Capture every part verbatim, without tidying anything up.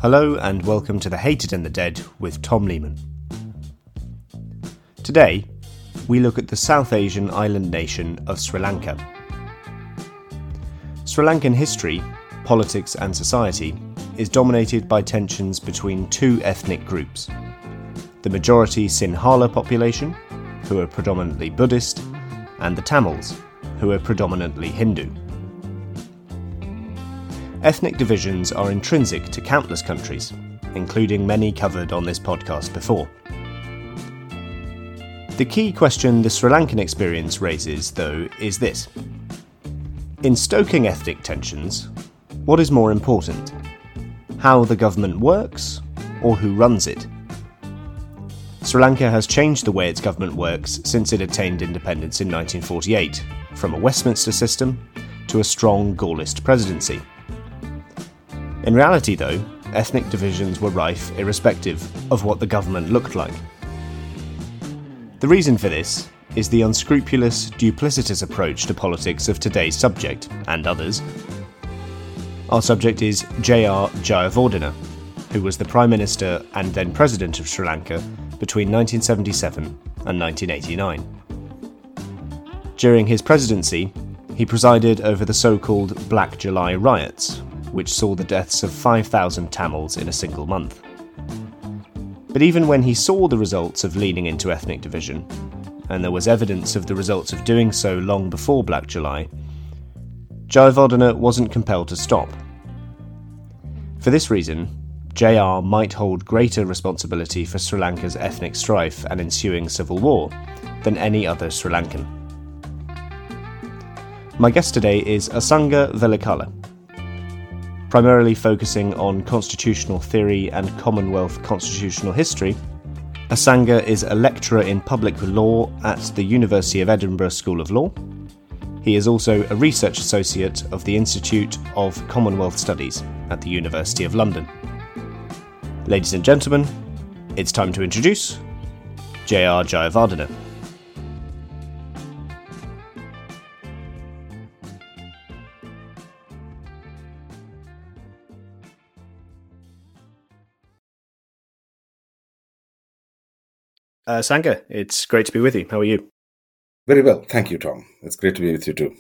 Hello and welcome to The Hated and the Dead with Tom Lehman. Today, we look at the South Asian island nation of Sri Lanka. Sri Lankan history, politics and society is dominated by tensions between two ethnic groups: the majority Sinhala population, who are predominantly Buddhist, and the Tamils, who are predominantly Hindu. Ethnic divisions are intrinsic to countless countries, including many covered on this podcast before. The key question the Sri Lankan experience raises, though, is this. In stoking ethnic tensions, what is more important? How the government works, or who runs it? Sri Lanka has changed the way its government works since it attained independence in nineteen forty-eight, from a Westminster system to a strong Gaullist presidency. In reality, though, ethnic divisions were rife irrespective of what the government looked like. The reason for this is the unscrupulous, duplicitous approach to politics of today's subject, and others. Our subject is J R Jayawardena, who was the Prime Minister and then President of Sri Lanka between nineteen seventy-seven and nineteen eighty-nine. During his presidency, he presided over the so-called Black July riots, which saw the deaths of five thousand Tamils in a single month. But even when he saw the results of leaning into ethnic division, and there was evidence of the results of doing so long before Black July, Jayawardena wasn't compelled to stop. For this reason, J R might hold greater responsibility for Sri Lanka's ethnic strife and ensuing civil war than any other Sri Lankan. My guest today is Asanga Velikala. Primarily focusing on constitutional theory and Commonwealth constitutional history, Asanga is a lecturer in public law at the University of Edinburgh School of Law. He is also a research associate of the Institute of Commonwealth Studies at the University of London. Ladies and gentlemen, it's time to introduce J R Jayawardena. Uh, Sanga, it's great to be with you. How are you? Very well. Thank you, Tom. It's great to be with you too.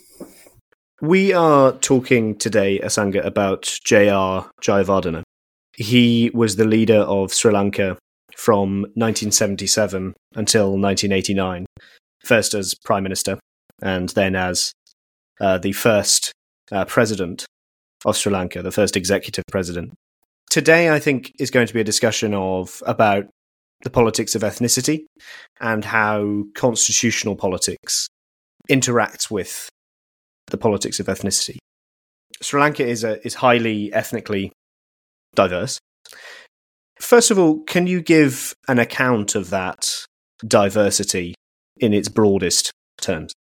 We are talking today, Asanga, about J R Jayawardena. He was the leader of Sri Lanka from nineteen seventy-seven until nineteen eighty-nine, first as Prime Minister and then as uh, the first uh, President of Sri Lanka, the first executive President. Today, I think, is going to be a discussion of about the politics of ethnicity and how constitutional politics interacts with the politics of ethnicity. Sri Lanka is a, is highly ethnically diverse. First of all, can you give an account of that diversity in its broadest terms?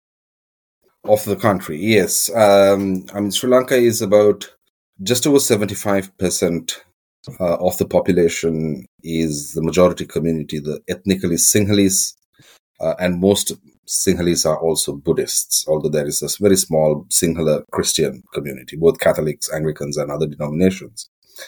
Of the country, yes. Um, I mean, Sri Lanka is about just over seventy-five percent Uh, of the population is the majority community, the ethnically Sinhalese, uh, and most Sinhalese are also Buddhists, although there is a very small Sinhala Christian community, both Catholics, Anglicans, and other denominations.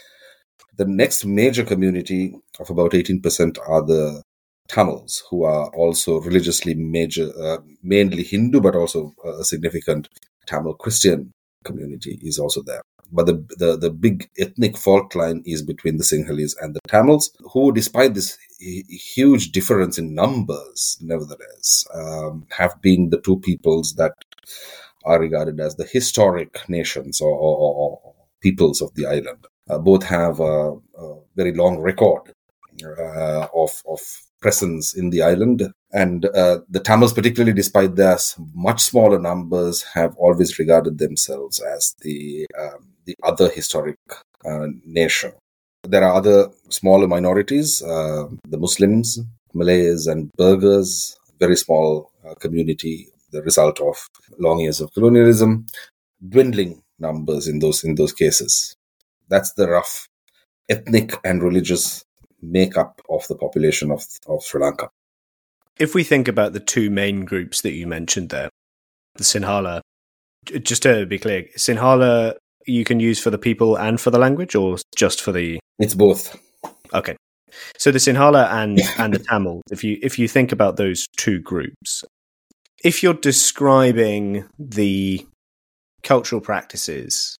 The next major community of about eighteen percent are the Tamils, who are also religiously major, uh, mainly Hindu, but also a significant Tamil Christian community is also there. But the, the the big ethnic fault line is between the Sinhalese and the Tamils, who, despite this huge difference in numbers, nevertheless, um, have been the two peoples that are regarded as the historic nations or, or, or peoples of the island. Uh, both have a, a very long record uh, of, of presence in the island. And uh, the Tamils, particularly despite their much smaller numbers, have always regarded themselves as the um, the other historic uh, nation. There are other smaller minorities, uh, the Muslims, Malays and Burghers, very small uh, community, the result of long years of colonialism, dwindling numbers in those in those cases. That's the rough ethnic and religious makeup of the population of, of Sri Lanka. If we think about the two main groups that you mentioned there, the Sinhala, just to be clear, Sinhala you can use for the people and for the language, or just for the... It's both. Okay. So the Sinhala and, and the Tamil, if you if you think about those two groups, if you're describing the cultural practices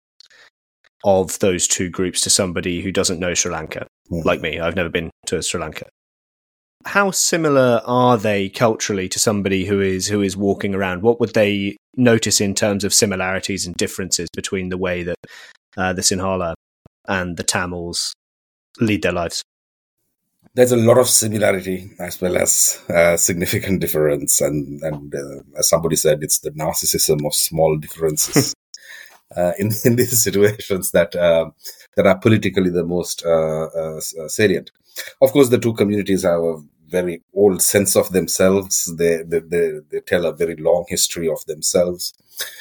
of those two groups to somebody who doesn't know Sri Lanka, mm. like me, I've never been to Sri Lanka, how similar are they culturally to somebody who is who is walking around? What would they notice in terms of similarities and differences between the way that uh, the Sinhala and the Tamils lead their lives? There's a lot of similarity as well as uh, significant difference. And, and uh, as somebody said, it's the narcissism of small differences uh, in, in these situations that, uh, that are politically the most uh, uh, salient. Of course, the two communities have a very old sense of themselves. They, they, they, they tell a very long history of themselves.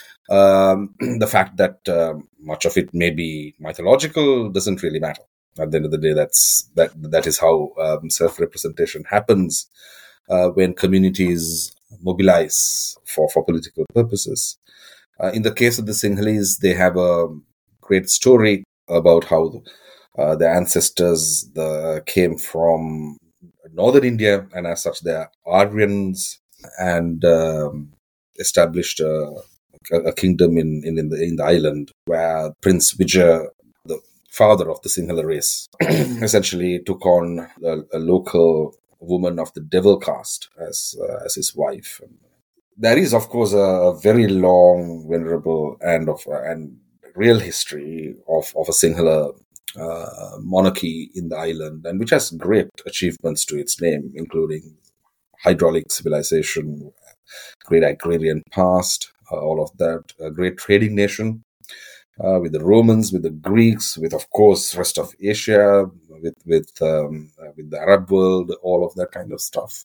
Um, the fact that uh, much of it may be mythological doesn't really matter. At the end of the day, that's that that is how um, self-representation happens uh, when communities mobilize for, for political purposes. Uh, in the case of the Sinhalese, they have a great story about how uh, their ancestors the, came from northern India, and as such, they are Aryans, and um, established a, a kingdom in, in, in, the, in the island where Prince Vijaya, the father of the Sinhala race, essentially took on a, a local woman of the devil caste as uh, as his wife. And there is, of course, a, a very long, venerable, and of uh, and real history of of a Sinhala uh, monarchy in the island, and which has great achievements to its name, including hydraulic civilization, great agrarian past, uh, all of that, a great trading nation. Uh, with the Romans, with the Greeks, with, of course, rest of Asia, with with um, uh, with the Arab world, all of that kind of stuff.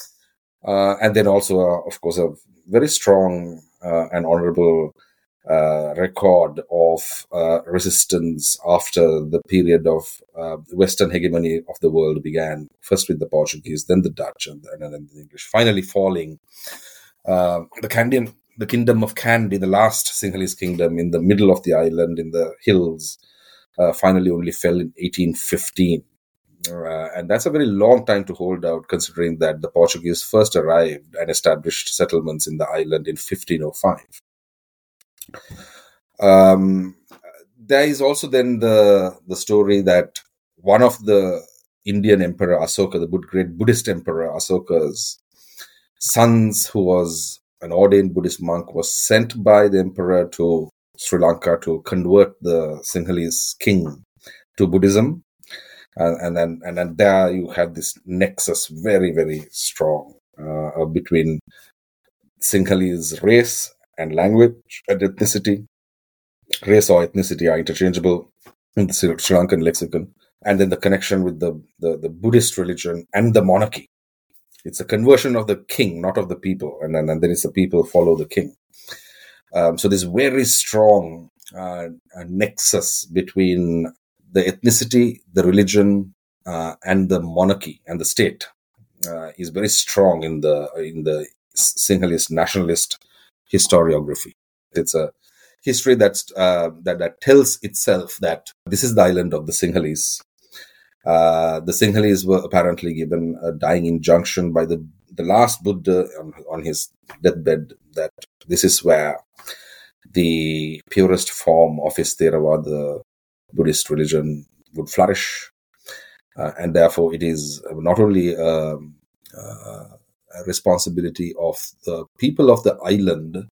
Uh, and then also, uh, of course, a very strong uh, and honorable uh, record of uh, resistance after the period of uh, Western hegemony of the world began, first with the Portuguese, then the Dutch, and, and then the English, finally falling. Uh, the Kandyan The kingdom of Kandy, the last Sinhalese kingdom in the middle of the island in the hills, uh, finally only fell in eighteen fifteen. Uh, and that's a very long time to hold out, considering that the Portuguese first arrived and established settlements in the island in fifteen oh five. Um, there is also then the, the story that one of the Indian emperor Asoka, the great Buddhist emperor Asoka's sons, who was an ordained Buddhist monk, was sent by the emperor to Sri Lanka to convert the Sinhalese king to Buddhism. Uh, and then and then there you have this nexus very, very strong uh, between Sinhalese race and language and ethnicity. Race or ethnicity are interchangeable in the Sri Lankan lexicon. And then the connection with the, the, the Buddhist religion and the monarchy. It's a conversion of the king, not of the people. And then, and then it's the people follow the king. Um, so this very strong uh, nexus between the ethnicity, the religion, uh, and the monarchy and the state uh, is very strong in the in the Sinhalese nationalist historiography. It's a history that's uh, that that tells itself that this is the island of the Sinhalese. Uh, the Sinhalese were apparently given a dying injunction by the, the last Buddha on, on his deathbed that this is where the purest form of his Theravada Buddhist religion would flourish. Uh, and therefore it is not only um, uh, a responsibility of the people of the island,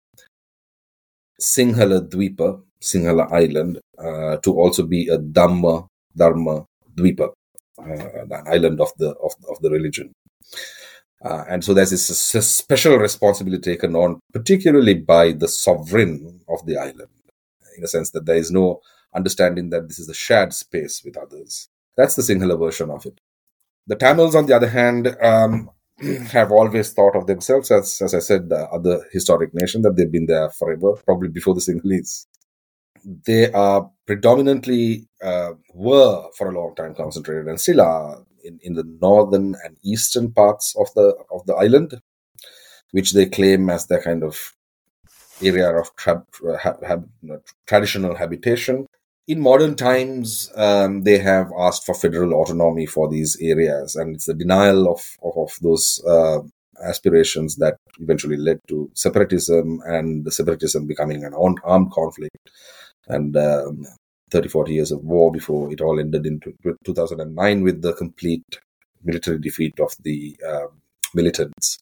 Sinhala Dvipa, Sinhala Island, uh, to also be a Dhamma, Dharma Dvipa. Uh, the island of the of, of the religion, uh, and so there's this, this special responsibility taken on, particularly by the sovereign of the island, in a sense that there is no understanding that this is a shared space with others. That's the Sinhala version of it. The Tamils, on the other hand, um, have always thought of themselves as, as I said, the other historic nation, that they've been there forever, probably before the Sinhalese. They are predominantly, uh, were for a long time concentrated, and still are, in, in the northern and eastern parts of the of the island, which they claim as their kind of area of tra- ha- ha- traditional habitation. In modern times, um, they have asked for federal autonomy for these areas, and it's the denial of, of, of those uh, aspirations that eventually led to separatism, and the separatism becoming an armed conflict, and um, thirty, forty years of war before it all ended in two thousand nine with the complete military defeat of the uh, militants.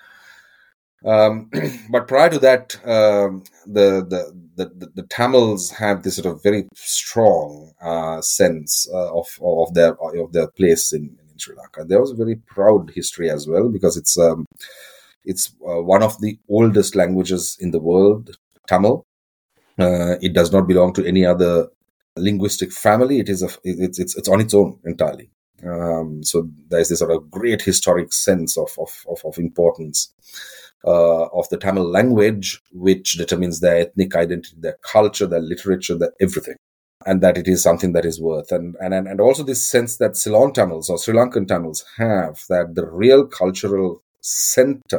Um, but prior to that, um, the, the, the, the Tamils have this sort of very strong uh, sense uh, of of their of their place in, in Sri Lanka. There was a very proud history as well, because it's um, it's uh, one of the oldest languages in the world, Tamil. Uh, it does not belong to any other linguistic family. It is a, it's it's it's on its own entirely. Um, so there's this sort of great historic sense of of of, of importance uh, of the Tamil language, which determines their ethnic identity, their culture, their literature, their everything, and that it is something that is worth. And and and also this sense that Ceylon Tamils or Sri Lankan Tamils have, that the real cultural center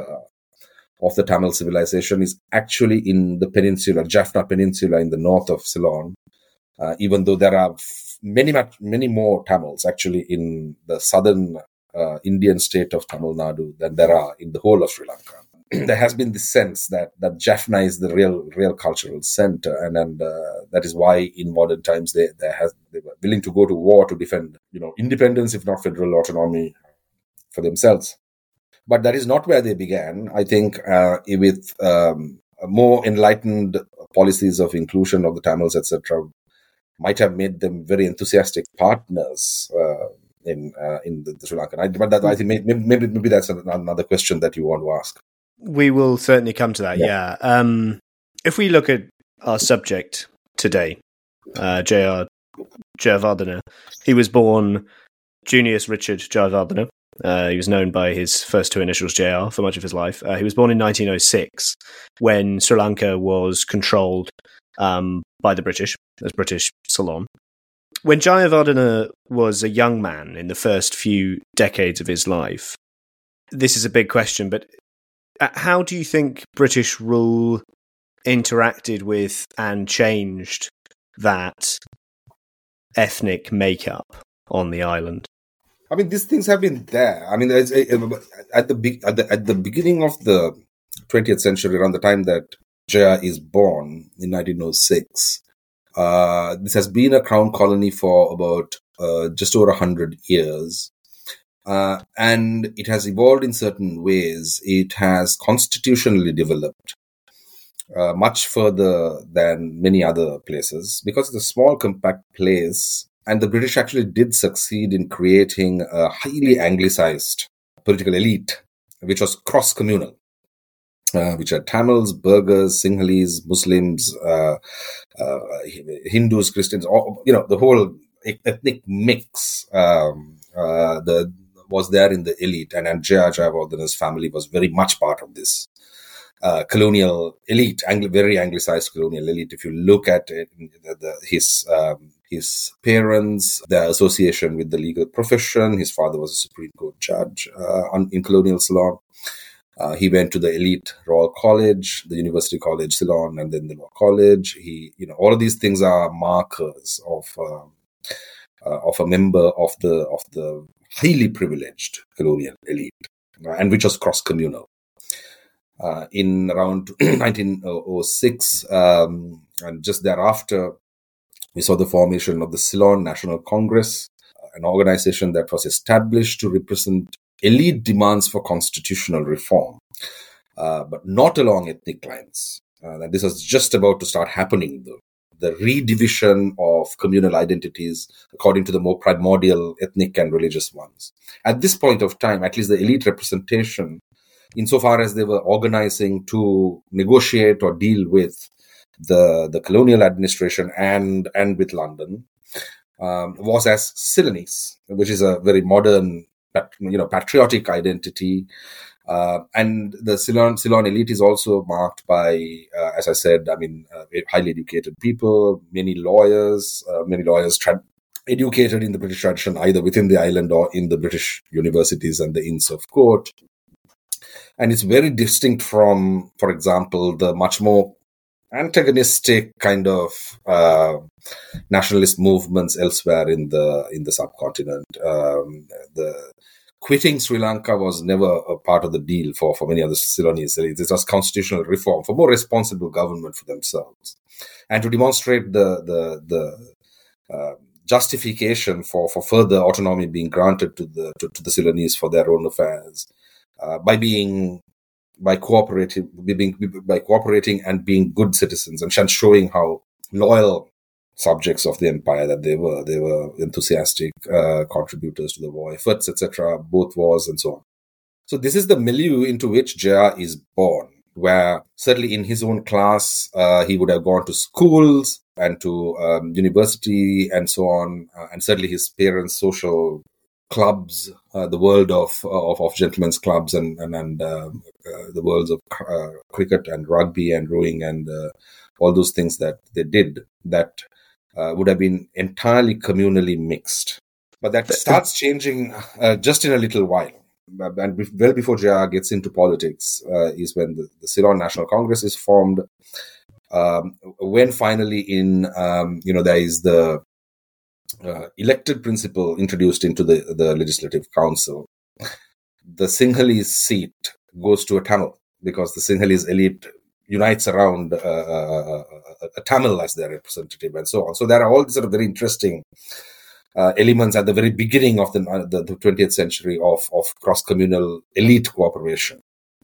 of the Tamil civilization is actually in the peninsula, Jaffna Peninsula in the north of Ceylon, uh, even though there are many, many more Tamils actually in the southern uh, Indian state of Tamil Nadu than there are in the whole of Sri Lanka. There has been this sense that, that Jaffna is the real real cultural center, and, and uh, that is why in modern times they they, has, they were willing to go to war to defend, you know, independence, if not federal autonomy, for themselves. But that is not where they began. I think uh, with um, more enlightened policies of inclusion of the Tamils, et cetera, might have made them very enthusiastic partners uh, in uh, in the, the Sri Lankan. But that, I think maybe, maybe maybe that's another question that you want to ask. We will certainly come to that. Yeah. yeah. Um, if we look at our subject today, uh, J R Jayawardena, he was born Junius Richard Jayawardena. Uh, he was known by his first two initials, J R, for much of his life. Uh, he was born in nineteen oh six, when Sri Lanka was controlled um, by the British, as British Ceylon. When Jayawardena was a young man in the first few decades of his life, this is a big question, but how do you think British rule interacted with and changed that ethnic makeup on the island? I mean, these things have been there. I mean, at the at the at the beginning of the twentieth century, around the time that Jaya is born in nineteen oh six, uh, this has been a crown colony for about uh, just over a hundred years, uh, and it has evolved in certain ways. It has constitutionally developed uh, much further than many other places, because it's a small, compact place. And the British actually did succeed in creating a highly anglicized political elite, which was cross-communal, uh, which had Tamils, Burghers, Sinhalese, Muslims, uh, uh, Hindus, Christians, all, you know, the whole ethnic mix um, uh, the, was there in the elite. And, and J R Jayawardena's family was very much part of this uh, colonial elite, Angli- very anglicized colonial elite. If you look at it, the, the, his... Um, His parents, their association with the legal profession. His father was a Supreme Court judge uh, on, in colonial Ceylon. Uh, he went to the elite Royal College, the University College Ceylon, and then the Law College. He, you know, all of these things are markers of uh, uh, of a member of the of the highly privileged colonial elite, uh, and which was cross communal. Uh, in around nineteen oh six, um, and just thereafter, we saw the formation of the Ceylon National Congress, an organization that was established to represent elite demands for constitutional reform, uh, but not along ethnic lines. Uh, and this was just about to start happening, though. The redivision of communal identities according to the more primordial ethnic and religious ones. At this point of time, at least the elite representation, insofar as they were organizing to negotiate or deal with the the colonial administration and and with London, um, was as Ceylonese, which is a very modern, you know, patriotic identity. Uh, and the Ceylon, Ceylon elite is also marked by, uh, as I said, I mean, uh, highly educated people, many lawyers, uh, many lawyers tra- educated in the British tradition, either within the island or in the British universities and the Inns of Court. And it's very distinct from, for example, the much more antagonistic kind of uh, nationalist movements elsewhere in the in the subcontinent. Um, the quitting Sri Lanka was never a part of the deal for, for many other Ceylonese elites. It was constitutional reform for more responsible government for themselves, and to demonstrate the the the uh, justification for, for further autonomy being granted to the to, to the Ceylonese for their own affairs uh, by being by cooperating being, by cooperating and being good citizens and showing how loyal subjects of the empire that they were. They were enthusiastic uh, contributors to the war efforts, et cetera, both wars and so on. So this is the milieu into which J R is born, where certainly in his own class, uh, he would have gone to schools and to um, university and so on, uh, and certainly his parents' social clubs, uh, the world of, of of gentlemen's clubs and and, and uh, uh, the worlds of uh, cricket and rugby and rowing and uh, all those things that they did that uh, would have been entirely communally mixed. But that starts changing uh, just in a little while. And well before J R gets into politics uh, is when the, the Ceylon National Congress is formed. Um, when finally in, um, you know, there is the uh, elected principle introduced into the, the Legislative Council, the Sinhalese seat goes to a Tamil because the Sinhalese elite unites around uh, a, a Tamil as their representative and so on. So there are all these sort of very interesting Uh, elements at the very beginning of the, uh, the, the twentieth century of, of cross-communal elite cooperation.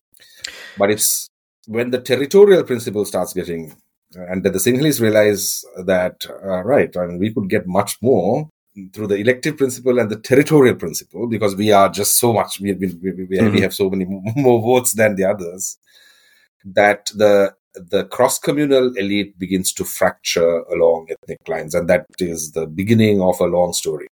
But it's when the territorial principle starts getting, uh, and that the Sinhalese realize that, uh, right, I mean, we could get much more through the elective principle and the territorial principle because we are just so much, we, we, we, we, mm-hmm. we have so many more votes than the others, that the the cross-communal elite begins to fracture along ethnic lines, and that is the beginning of a long story.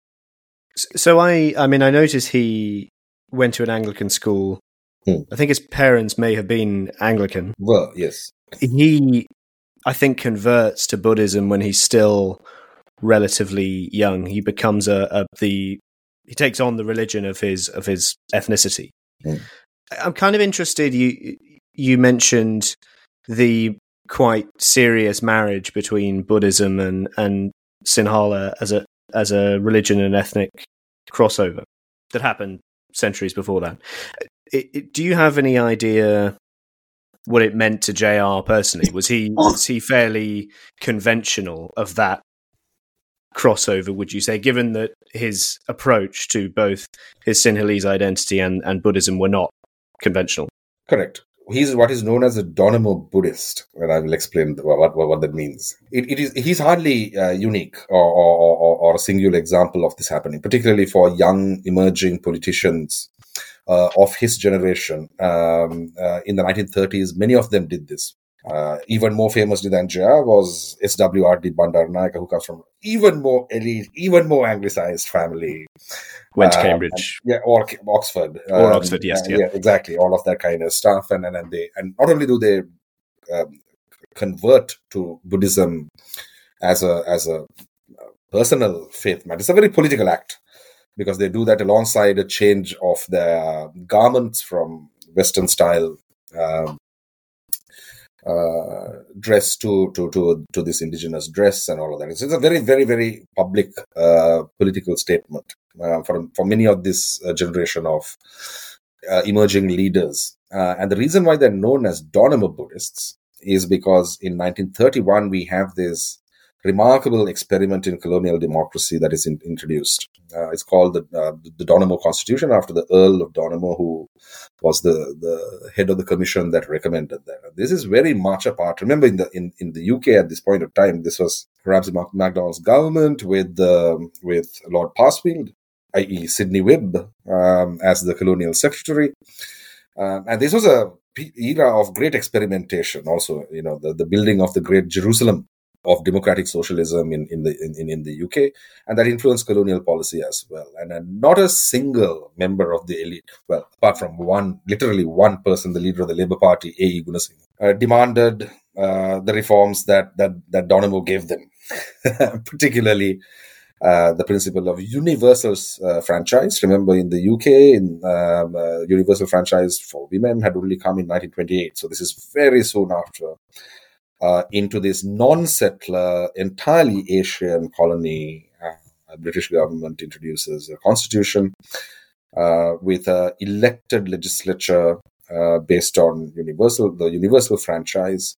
So I, I mean, I noticed he went to an Anglican school. Hmm. I think his parents may have been Anglican. Well, yes. He, I think, converts to Buddhism when he's still relatively young. He becomes a, a the he takes on the religion of his of his ethnicity. Hmm. I'm kind of interested. You you mentioned the quite serious marriage between Buddhism and, and Sinhala as a as a religion and ethnic crossover that happened centuries before that. It, it, do you have any idea what it meant to J R personally? Was he was he fairly conventional of that crossover, would you say, given that his approach to both his Sinhalese identity and, and Buddhism were not conventional? Correct. He's what is known as a Donamo Buddhist, and I will explain what what, what that means. It, it is he's hardly uh, unique or, or, or, or a singular example of this happening, particularly for young emerging politicians uh, of his generation. Um, uh, in the nineteen thirties, many of them did this. Uh, even more famously than J R was S W R D Bandaranaike, who comes from even more elite, even more anglicized family. Went to Cambridge, um, yeah, or Oxford, or um, Oxford, yes, uh, yeah. yeah, exactly, all of that kind of stuff, and and, and they and not only do they um, convert to Buddhism as a as a personal faith, but it's a very political act because they do that alongside a change of their garments from Western style um, uh, dress to to to to this indigenous dress and all of that. It's, it's a very very very public uh, political statement. Uh, for for many of this uh, generation of uh, emerging leaders. Uh, and the reason why they're known as Donamo Buddhists is because in nineteen thirty-one, we have this remarkable experiment in colonial democracy that is in, introduced. Uh, it's called the, uh, the Donamo Constitution, after the Earl of Donamo, who was the, the head of the commission that recommended that. This is very much a part. Remember, in the in, in the U K at this point of time, this was Ramsay MacDonald's government with uh, with Lord Parsfield, that is. Sidney Webb, um, as the colonial secretary. Um, and this was a era of great experimentation also, you know, the, the building of the great Jerusalem of democratic socialism in, in the in, in the U K, and that influenced colonial policy as well. And, and not a single member of the elite, well, apart from one, literally one person, the leader of the Labour Party, A E Gunasinghe, uh, demanded uh, the reforms that, that, that Donamo gave them, particularly Uh, the principle of universal uh, franchise. Remember, in the U K, in um, uh, universal franchise for women had only come in nineteen twenty-eight. So this is very soon after uh, into this non-settler, entirely Asian colony. Uh, British government introduces a constitution uh, with an elected legislature uh, based on universal the universal franchise.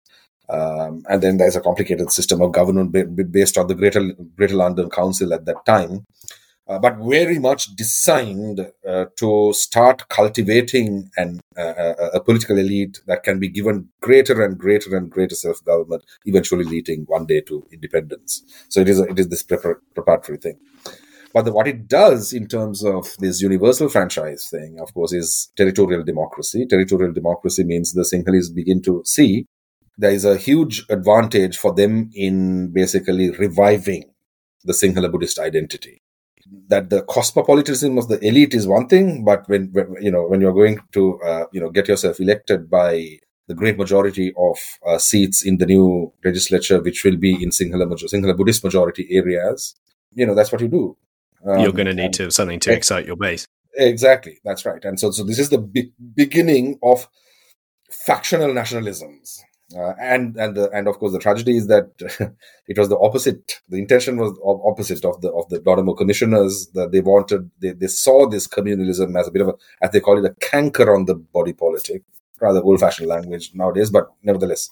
Um, and then there's a complicated system of government based on the Greater Greater London Council at that time, uh, but very much designed uh, to start cultivating an, uh, a political elite that can be given greater and greater and greater self-government, eventually leading one day to independence. So it is a, it is this prepar- preparatory thing. But the, what it does in terms of this universal franchise thing, of course, is territorial democracy. Territorial democracy means the Sinhalese begin to see there is a huge advantage for them in basically reviving the Sinhala Buddhist identity. That the cosmopolitanism of the elite is one thing, but when, when you know when you're going to uh, you know get yourself elected by the great majority of uh, seats in the new legislature, which will be in Sinhala, Sinhala Buddhist majority areas, you know that's what you do. Um, you're going to need to have something to excite your base. Exactly, that's right. And so, so this is the be- beginning of factional nationalisms. Uh, and and the, and of course the tragedy is that it was the opposite. The intention was opposite of the of the Dodoma commissioners. That they wanted they, they saw this communalism as a bit of a, as they call it, a canker on the body politic, rather old-fashioned language nowadays, but nevertheless.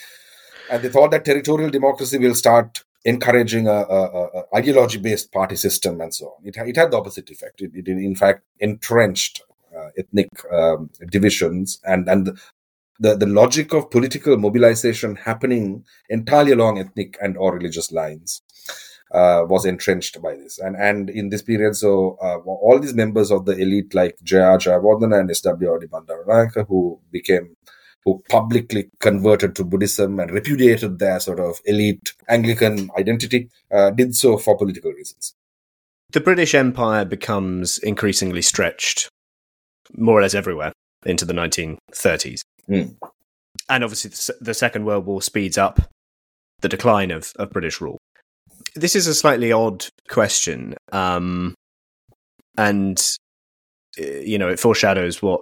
And they thought that territorial democracy will start encouraging a, a, a ideology-based party system and so on. It it had the opposite effect. It, it in fact entrenched uh, ethnic um, divisions and and. The, The, the logic of political mobilization happening entirely along ethnic and or religious lines uh, was entrenched by this. And and in this period, so uh, all these members of the elite like J R Jayawardena and S W R D Bandaranaike, who became, who publicly converted to Buddhism and repudiated their sort of elite Anglican identity, uh, did so for political reasons. The British Empire becomes increasingly stretched, more or less everywhere, into the nineteen thirties. Mm. And obviously the Second World War speeds up the decline of, of British rule. This is a slightly odd question, um, and, you know, it foreshadows what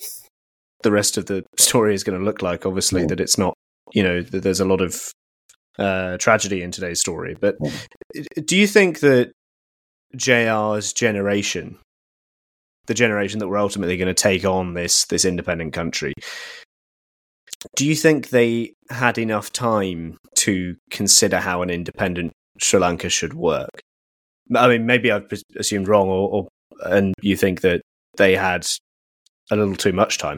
the rest of the story is going to look like, obviously, mm. that it's not, you know, that there's a lot of uh, tragedy in today's story. But mm. do you think that J R's generation, the generation that were ultimately going to take on this this independent country, do you think they had enough time to consider how an independent Sri Lanka should work? I mean, maybe I've assumed wrong, or, or and you think that they had a little too much time?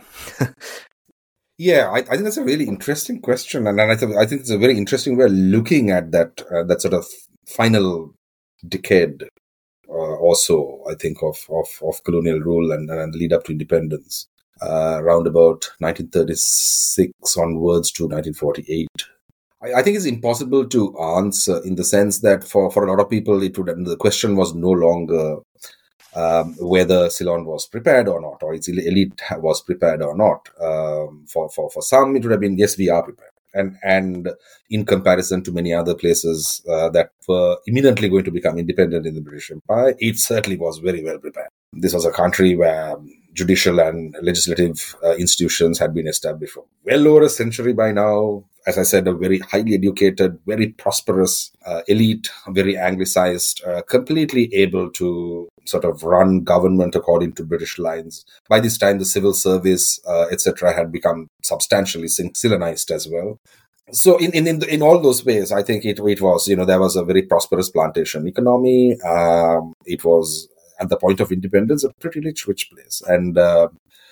Yeah, I, I think that's a really interesting question, and I, th- I think it's a very interesting way of looking at that uh, that sort of final decade uh, or so, I think, of, of, of colonial rule and, and the lead up to independence. Uh, around about nineteen thirty-six onwards to nineteen forty-eight. I, I think it's impossible to answer in the sense that for, for a lot of people, it would the question was no longer um, whether Ceylon was prepared or not, or its elite was prepared or not. Um, for, for, for some, it would have been, yes, we are prepared. And and in comparison to many other places uh, that were imminently going to become independent in the British Empire, it certainly was very well prepared. This was a country where judicial and legislative uh, institutions had been established for well over a century by now. As I said, a very highly educated, very prosperous uh, elite, very anglicized, uh, completely able to sort of run government according to British lines. By this time, the civil service, uh, et cetera, had become substantially Ceylonized as well. So in, in, in, in all those ways, I think it, it was, you know, there was a very prosperous plantation economy. Um, it was, at the point of independence, a pretty rich, rich place. And uh,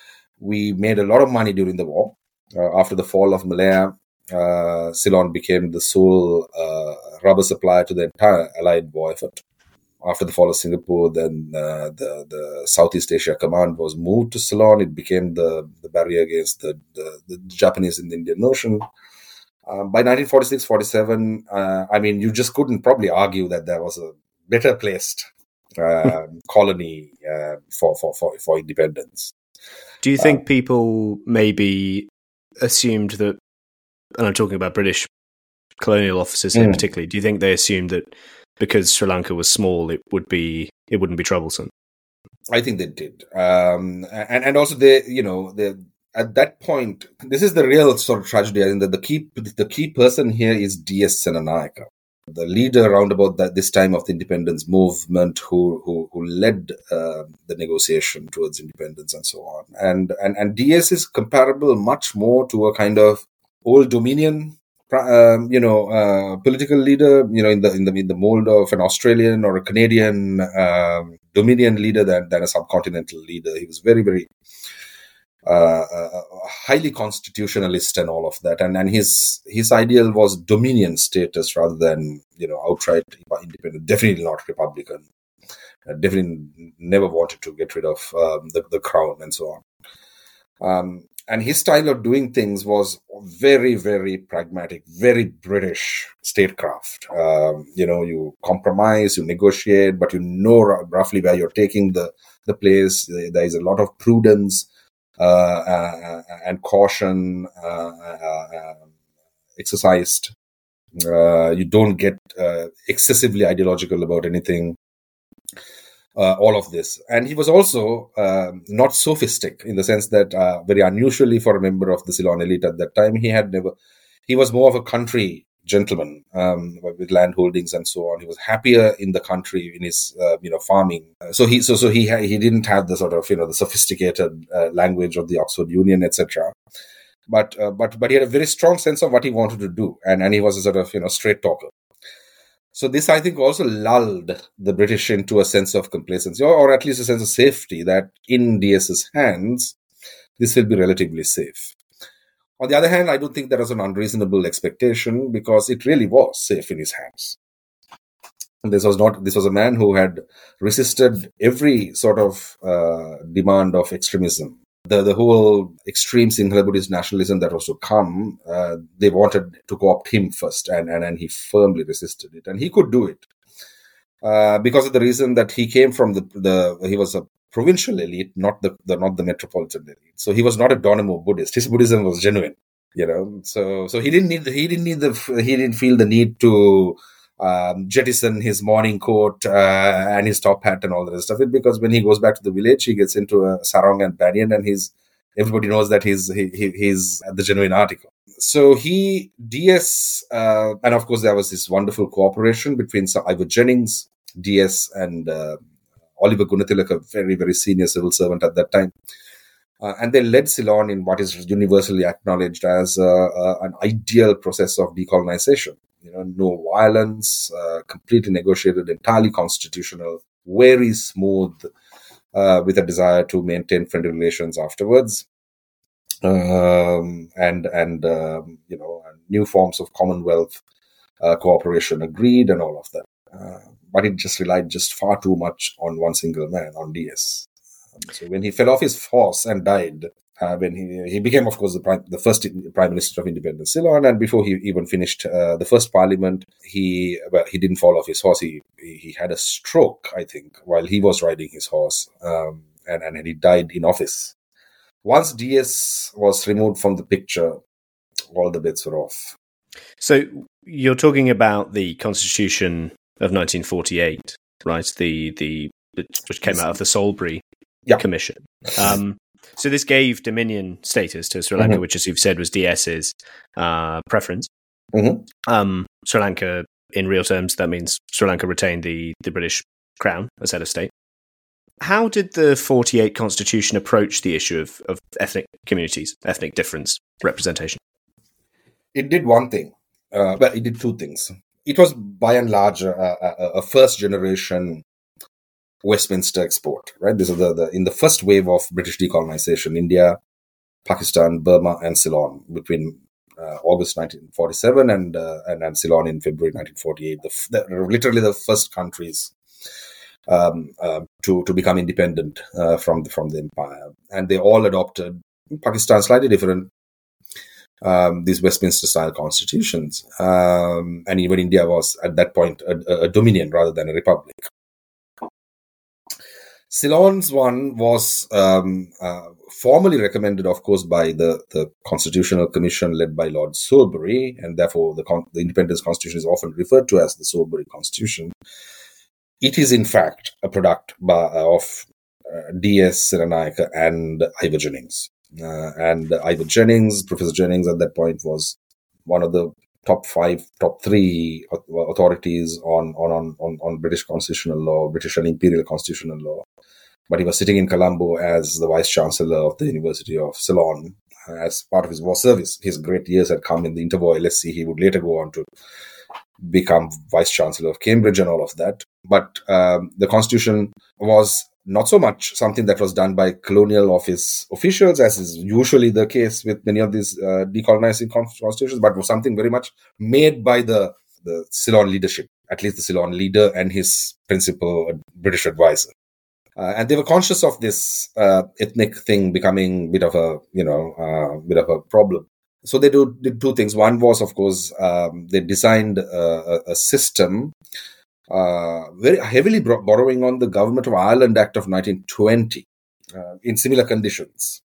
we made a lot of money during the war. Uh, after the fall of Malaya, uh, Ceylon became the sole uh, rubber supplier to the entire Allied war effort. After the fall of Singapore, then uh, the, the Southeast Asia Command was moved to Ceylon. It became the, the barrier against the, the, the Japanese in the Indian Ocean. Uh, by nineteen forty-six forty-seven, uh, I mean, you just couldn't probably argue that there was a better placed uh, colony uh, for, for, for, for independence. Do you think um, people maybe assumed that, and I'm talking about British colonial officers here mm. particularly, do you think they assumed that because Sri Lanka was small, it would be it wouldn't be troublesome? I think they did, um, and and also they, you know, they at that point, this is the real sort of tragedy. I think that the key the key person here is D S Senanayake, the leader around about that this time of the independence movement, who who, who led uh, the negotiation towards independence and so on. And and and D S is comparable much more to a kind of old Dominion, um, you know, uh, political leader, you know, in the in the in the mold of an Australian or a Canadian um, Dominion leader than than a subcontinental leader. He was very very. Uh, uh, highly constitutionalist and all of that, and and his his ideal was dominion status rather than, you know, outright independent. Definitely not Republican. Uh, definitely never wanted to get rid of um, the the crown and so on. Um, and his style of doing things was very very pragmatic, very British statecraft. Um, you know, you compromise, you negotiate, but you know roughly where you're taking the the place. There is a lot of prudence. Uh, uh, and caution uh, uh, uh, exercised. Uh, you don't get uh, excessively ideological about anything. Uh, all of this. And he was also uh, not sophistic in the sense that, uh, very unusually for a member of the Ceylon elite at that time, he had never, he was more of a country gentleman um, with land holdings and so on. He was happier in the country in his, uh, you know, farming. So he, so so he ha- he didn't have the sort of, you know, the sophisticated uh, language of the Oxford Union, et cetera. But uh, but but he had a very strong sense of what he wanted to do, and and he was a sort of, you know, straight talker. So this, I think, also lulled the British into a sense of complacency, or, or at least a sense of safety that in DS's hands, this will be relatively safe. On the other hand, I don't think that was an unreasonable expectation, because it really was safe in his hands. And this was not. This was a man who had resisted every sort of uh, demand of extremism. The the whole extreme Sinhala Buddhist nationalism that was to come, uh, they wanted to co-opt him first, and, and, and he firmly resisted it. And he could do it uh, because of the reason that he came from the, the he was a provincial elite, not the, the not the metropolitan elite. So he was not a Donamo Buddhist. His Buddhism was genuine, you know. So so he didn't need the, he didn't need the he didn't feel the need to um, jettison his morning coat uh, and his top hat and all the rest of it, because when he goes back to the village, he gets into a sarong and banyan, and he's everybody knows that he's he, he he's the genuine article. So he D S uh, and of course there was this wonderful cooperation between Sir Ivor Jennings, D S, and uh, Oliver Gunathilake, a very, very senior civil servant at that time. Uh, and they led Ceylon in what is universally acknowledged as uh, uh, an ideal process of decolonization. You know, no violence, uh, completely negotiated, entirely constitutional, very smooth, uh, with a desire to maintain friendly relations afterwards. Um, and, and um, you know, new forms of Commonwealth uh, cooperation agreed and all of that. Uh, but it just relied just far too much on one single man, on D S. Um, so when he fell off his horse and died, uh, when he he became, of course, the prime, the first Prime Minister of Independent Ceylon, and before he even finished uh, the first Parliament, he well, he didn't fall off his horse. He he had a stroke, I think, while he was riding his horse, um, and and he died in office. Once D S was removed from the picture, all the bets were off. So you're talking about the Constitution of nineteen forty-eight, right? The the which came out of the Salisbury yeah. Commission. Um, so this gave dominion status to Sri Lanka, mm-hmm. which, as you've said, was DS's uh, preference. Mm-hmm. Um, Sri Lanka, in real terms, that means Sri Lanka retained the the British crown as head of state. How did the forty-eight Constitution approach the issue of, of ethnic communities, ethnic difference representation? It did one thing. Uh, well, it did two things. It was, by and large, a, a, a first-generation Westminster export, right? This is the, the in the first wave of British decolonization, India, Pakistan, Burma, and Ceylon between uh, August nineteen forty-seven and, uh, and and Ceylon in February nineteen forty-eight. The, the, literally the first countries um, uh, to to become independent uh, from the, from the empire, and they all adopted, Pakistan slightly different, Um, these Westminster-style constitutions. Um, and even India was, at that point, a, a dominion rather than a republic. Ceylon's one was um, uh, formally recommended, of course, by the, the Constitutional Commission led by Lord Salisbury, and therefore the, con- the Independence Constitution is often referred to as the Salisbury Constitution. It is, in fact, a product by, of uh, D S Senanayake and Ivor Jennings. Uh, and Ivor Jennings, Professor Jennings at that point was one of the top five, top three authorities on, on, on, on British constitutional law, British and imperial constitutional law. But he was sitting in Colombo as the Vice Chancellor of the University of Ceylon as part of his war service. His great years had come in the interwar L S C. He would later go on to become Vice Chancellor of Cambridge and all of that. But um, the Constitution was not so much something that was done by colonial office officials, as is usually the case with many of these uh, decolonizing constitutions, but was something very much made by the, the Ceylon leadership, at least the Ceylon leader and his principal British advisor. Uh, and they were conscious of this uh, ethnic thing becoming a bit of a, you know, uh, bit of a problem. So they do, did two things. One was, of course, um, they designed a, a system uh, very heavily bro- borrowing on the Government of Ireland Act of nineteen twenty uh, in similar conditions,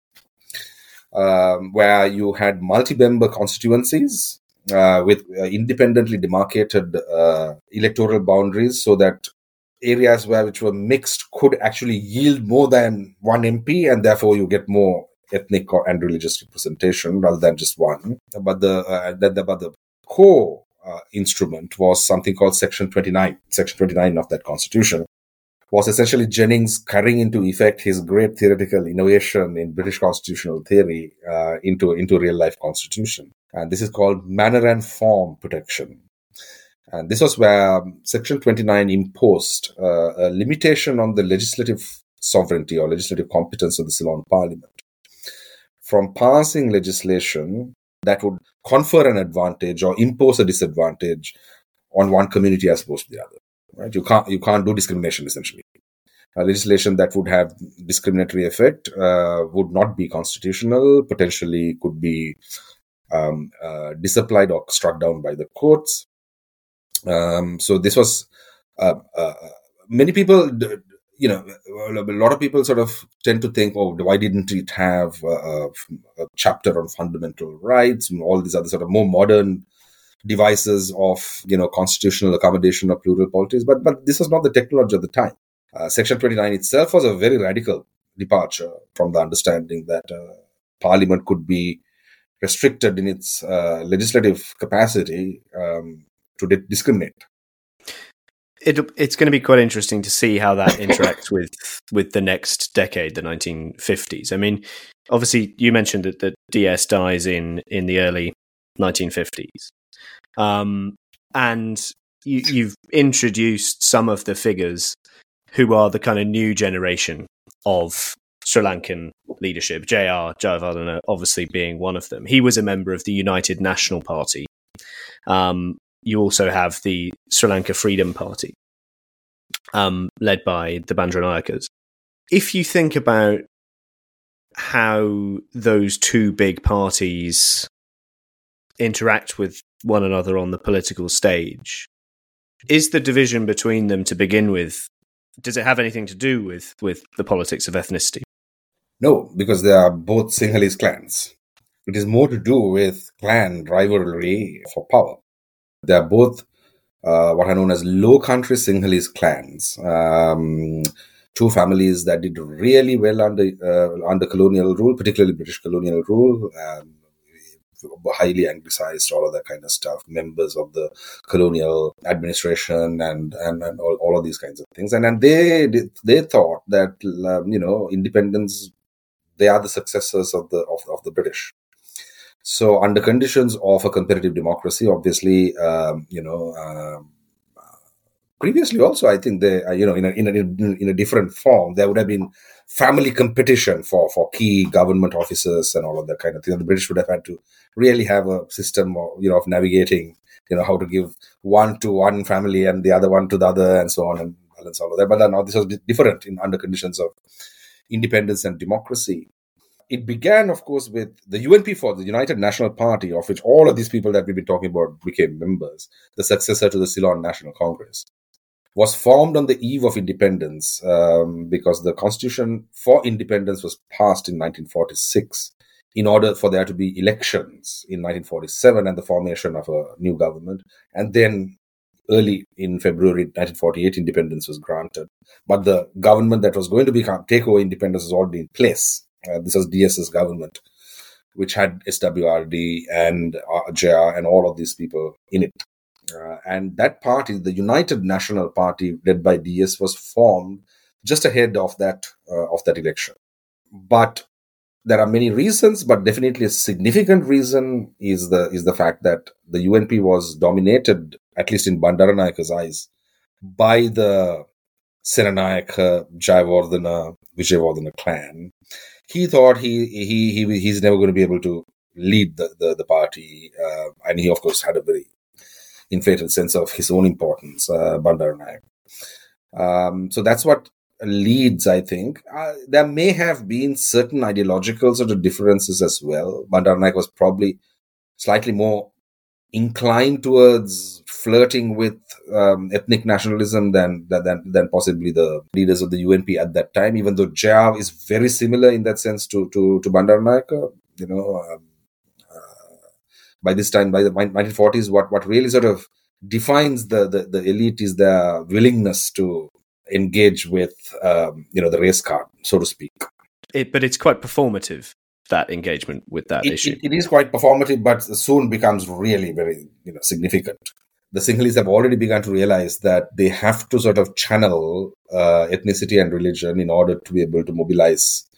um, where you had multi-member constituencies uh, with uh, independently demarcated uh, electoral boundaries, so that areas where which were mixed could actually yield more than one M P, and therefore you get more ethnic and religious representation rather than just one. But the uh, the, the, but the core uh, instrument was something called Section twenty-nine. Section twenty-nine of that constitution was essentially Jennings carrying into effect his great theoretical innovation in British constitutional theory uh, into into real life constitution, and this is called manner and form protection. And this was where Section twenty-nine imposed uh, a limitation on the legislative sovereignty or legislative competence of the Ceylon Parliament from passing legislation that would confer an advantage or impose a disadvantage on one community as opposed to the other. Right? You can't you can't do discrimination, essentially. A legislation that would have discriminatory effect uh, would not be constitutional, potentially could be um, uh, disapplied or struck down by the courts. Um, so this was, uh, uh, many people, you know, a lot of people sort of tend to think, oh, why didn't it have a, a chapter on fundamental rights and all these other sort of more modern devices of, you know, constitutional accommodation of plural politics? But, but this was not the technology of the time. Uh, Section twenty-nine itself was a very radical departure from the understanding that uh, Parliament could be restricted in its uh, legislative capacity um, to di- discriminate. It, it's going to be quite interesting to see how that interacts with with the next decade, the nineteen fifties. I mean, obviously, you mentioned that, that D S dies in, in the early nineteen fifties. Um, and you, you've introduced some of the figures who are the kind of new generation of Sri Lankan leadership, J R Jayawardena obviously being one of them. He was a member of the United National Party. Um, you also have the Sri Lanka Freedom Party, um, led by the Bandaranayakas. If you think about how those two big parties interact with one another on the political stage, is the division between them to begin with, does it have anything to do with, with the politics of ethnicity? No, because they are both Sinhalese clans. It is more to do with clan rivalry for power. They are both uh, what are known as low country Sinhalese clans. Um, two families that did really well under uh, under colonial rule, particularly British colonial rule, um, highly anglicized, all of that kind of stuff, members of the colonial administration and, and, and all, all of these kinds of things. And, and they they thought that, um, you know, independence, they are the successors of the of, of the British. So under conditions of a competitive democracy, obviously, um, you know, um, previously also, I think they, uh, you know, in a, in a in a different form, there would have been family competition for, for key government officers and all of that kind of thing. The British would have had to really have a system of, you know, of navigating, you know, how to give one to one family and the other one to the other and so on and balance all of that. But now this was different in under conditions of independence and democracy. It began, of course, with the U N P four, the United National Party, of which all of these people that we've been talking about became members, the successor to the Ceylon National Congress, was formed on the eve of independence um, because the Constitution for Independence was passed in nineteen forty-six in order for there to be elections in nineteen forty-seven and the formation of a new government. And then early in February nineteen forty-eight, independence was granted. But the government that was going to become, take over independence was already in place. Uh, this was DS's government, which had S W R D and uh, J R and all of these people in it. Uh, and that party, the United National Party, led by D S, was formed just ahead of that uh, of that election. But there are many reasons, but definitely a significant reason is the is the fact that the U N P was dominated, at least in Bandaranaike's eyes, by the Senanayaka, Jayawardena, Vijayawardena clan. He thought he he he he's never going to be able to lead the the, the party, uh, and he of course had a very inflated sense of his own importance, uh, Bandaranaike. Um, so that's what leads, I think. Uh, there may have been certain ideological sort of differences as well. Bandaranaike was probably slightly more inclined towards flirting with um, ethnic nationalism than, than than possibly the leaders of the U N P at that time, even though Jaya is very similar in that sense to, to, to Bandaranaike. You know, um, uh, by this time, by the nineteen forties, what, what really sort of defines the, the, the elite is their willingness to engage with, um, you know, the race card, so to speak. It, but it's quite performative, that engagement with that it, issue. It, it is quite performative, but soon becomes really very, you know, significant. The Sinhalese have already begun to realize that they have to sort of channel uh, ethnicity and religion in order to be able to mobilize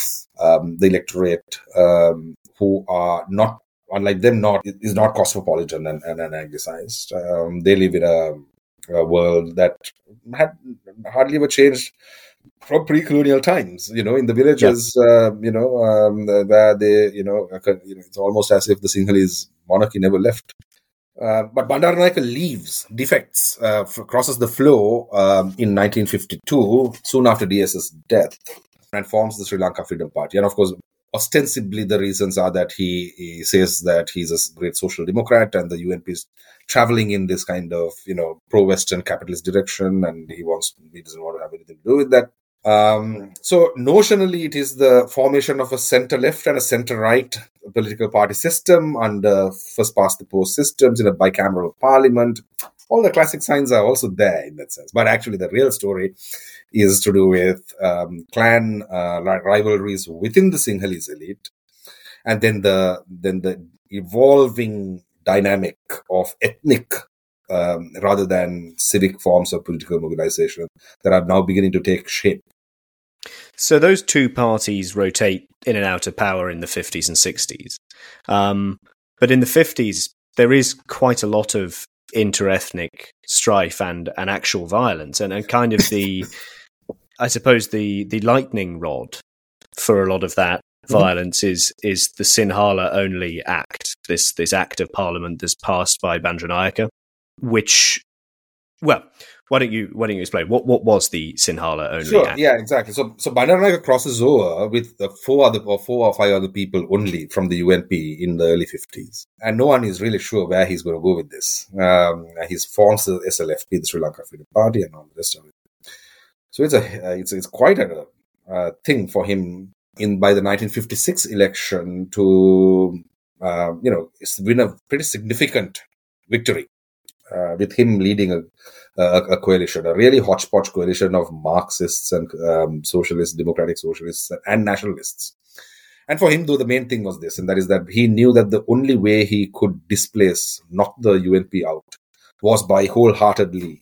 um, the electorate, um, who are not, unlike them, not is not cosmopolitan and, and, and anglicized. Um, they live in a A world that had hardly ever changed from pre-colonial times. You know, in the villages, yeah. uh, you know, um, where they, you know, it's almost as if the Sinhalese monarchy never left. Uh, but Bandaranaike leaves, defects, uh, crosses the flow um, in nineteen fifty-two, soon after DS's death, and forms the Sri Lanka Freedom Party. And of course, ostensibly the reasons are that he, he says that he's a great social democrat and the U N P is traveling in this kind of, you know, pro-Western capitalist direction, and he wants, he doesn't want to have anything to do with that. Um, so notionally, it is the formation of a center-left and a center-right political party system under first-past-the-post systems in a bicameral parliament. All the classic signs are also there in that sense. But actually, the real story is to do with um, clan uh, rivalries within the Sinhalese elite, and then the then the evolving dynamic of ethnic um, rather than civic forms of political mobilization that are now beginning to take shape. So those two parties rotate in and out of power in the fifties and sixties. Um, but in the fifties, there is quite a lot of inter-ethnic strife and, and actual violence, and, and kind of the, I suppose, the, the lightning rod for a lot of that mm-hmm. violence is is the Sinhala Only Act, this this act of parliament that's passed by Bandaranaike, which, well, why don't you why don't you explain what what was the Sinhala Only sure, Act? Yeah, exactly. So so Bandaranaike crosses over with uh, four other or four or five other people only from the U N P in the early fifties, and no one is really sure where he's going to go with this. Um, he forms the S L F P, the Sri Lanka Freedom Party, and all the rest of it. So it's a uh, it's it's quite a uh, thing for him in by the nineteen fifty-six election to uh, you know win a pretty significant victory uh, with him leading a, a a coalition, a really hodgepodge coalition of Marxists and um, socialists, democratic socialists, and nationalists. And for him, though, the main thing was this, and that is that he knew that the only way he could displace, knock the U N P out, was by wholeheartedly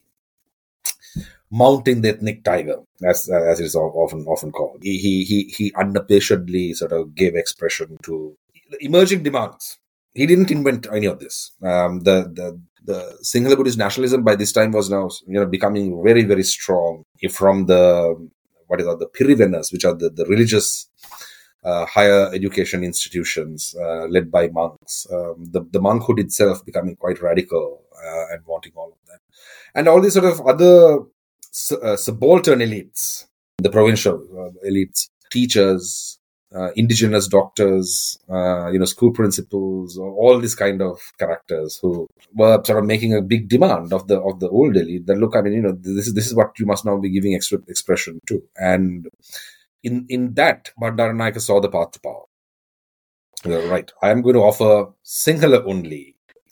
mounting the ethnic tiger, as as it is often often called. He he he, he unabashedly sort of gave expression to emerging demands. He didn't invent any of this. Um, the the the Sinhala Buddhist nationalism by this time was now you know becoming very very strong from the what is it, the Pirivenas, which are the the religious uh, higher education institutions uh, led by monks. Um, the the monkhood itself becoming quite radical uh, and wanting all of that, and all these sort of other Uh, subaltern elites, the provincial uh, elites, teachers, uh, indigenous doctors, uh, you know, school principals, all these kind of characters who were sort of making a big demand of the of the old elite. That look, I mean, you know, this is this is what you must now be giving extra expression to. And in in that, Bandaranaike saw the path to power. Right, I am going to offer Sinhala only.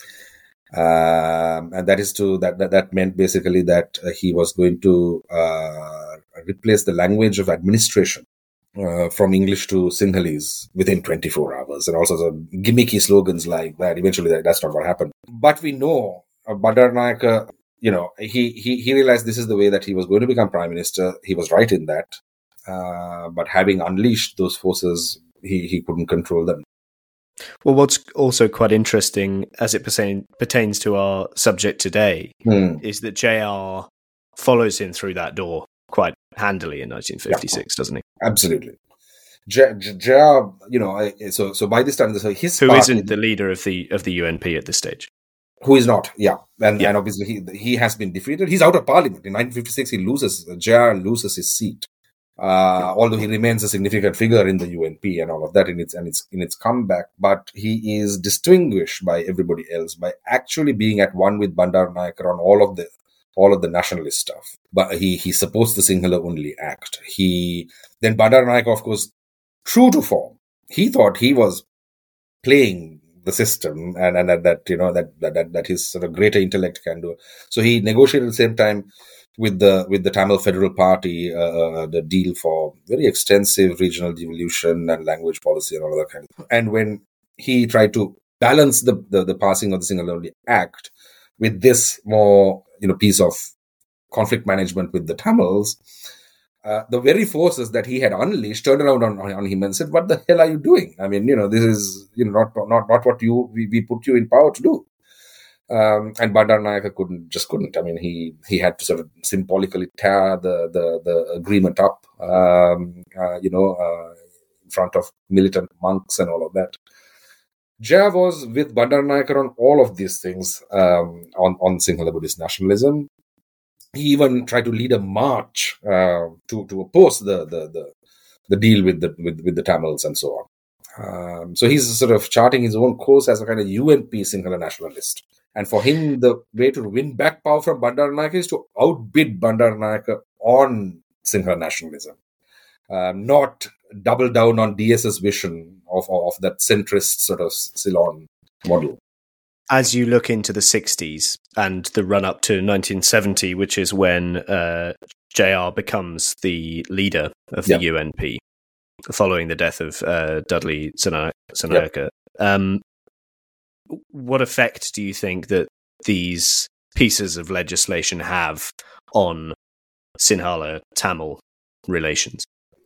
Um, and that is to that, that that meant basically that uh, he was going to uh, replace the language of administration uh, from English to Sinhalese within twenty-four hours, and also some gimmicky slogans like that. Eventually, that, that's not what happened. But we know uh, Bandaranaike, you know, he, he, he realized this is the way that he was going to become prime minister. He was right in that. Uh, but having unleashed those forces, he, he couldn't control them. Well, what's also quite interesting as it pertain, pertains to our subject today hmm. is that J R follows him through that door quite handily in nineteen fifty-six, yeah. doesn't he? Absolutely. J- J- J R, you know, so so by this time, so his who party, isn't the leader of the of the U N P at this stage? Who is not, yeah, and yeah. and obviously he he has been defeated. He's out of parliament in nineteen fifty-six. He loses J R loses his seat. Uh, although he remains a significant figure in the U N P and all of that in its and its in its comeback, but he is distinguished by everybody else by actually being at one with Bandaranaike on all of the all of the nationalist stuff. But he he supports the Sinhala Only Act. He then Bandaranaike, of course, true to form, he thought he was playing the system and and that, that you know that, that that his sort of greater intellect can do. So he negotiated at the same time with the with the Tamil Federal Party, uh, the deal for very extensive regional devolution and language policy and all of that kind of thing. And when he tried to balance the, the, the passing of the Sinhala Only Act with this more, you know, piece of conflict management with the Tamils, uh, the very forces that he had unleashed turned around on, on him and said, "What the hell are you doing? I mean, you know, this is, you know, not not not what you we, we put you in power to do." Um, and Bandaranaike couldn't, just couldn't. I mean, he he had to sort of symbolically tear the the, the agreement up, um, uh, you know, uh, in front of militant monks and all of that. J R was with Bandaranaike on all of these things, um, on, on Sinhala Buddhist nationalism. He even tried to lead a march uh, to, to oppose the, the, the, the deal with the, with, with the Tamils and so on. Um, so he's sort of charting his own course as a kind of U N P Sinhala nationalist. And for him, the way to win back power from Bandaranaike is to outbid Bandaranaike on Sinhala nationalism, um, not double down on D S's vision of, of that centrist sort of Ceylon model. As you look into the sixties and the run up to nineteen seventy, which is when uh, J R becomes the leader of the yep. U N P, following the death of uh, Dudley Sanaika, yep. um, what effect do you think that these pieces of legislation have on Sinhala Tamil relations?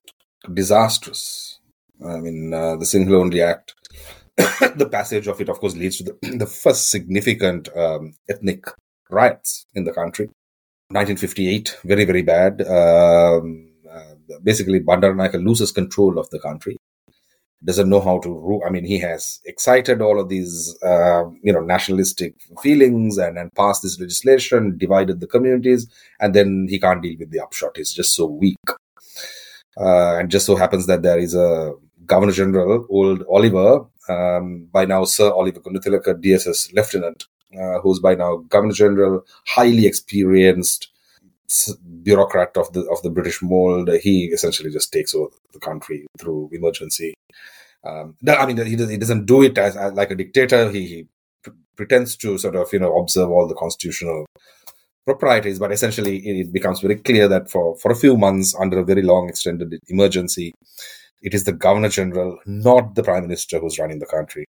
Disastrous. I mean, uh, the Sinhala Only Act, the passage of it, of course, leads to the, the first significant um, ethnic riots in the country. nineteen fifty-eight, very, very bad. Um, uh, basically, Bandaranaike loses control of the country. Doesn't know how to rule. I mean, he has excited all of these, uh, you know, nationalistic feelings and, and passed this legislation, divided the communities, and then he can't deal with the upshot. He's just so weak. Uh, and just so happens that there is a Governor General, old Oliver, um, by now Sir Oliver Gunnathilaka, D S S Lieutenant, uh, who's by now Governor General, highly experienced bureaucrat of the of the British mold. He essentially just takes over the country through emergency. Um, I mean, he, does, he doesn't do it as, as like a dictator. He, he pr- pretends to sort of, you know, observe all the constitutional proprieties, but essentially it becomes very clear that for, for a few months under a very long extended emergency, it is the Governor General, not the Prime Minister, who's running the country.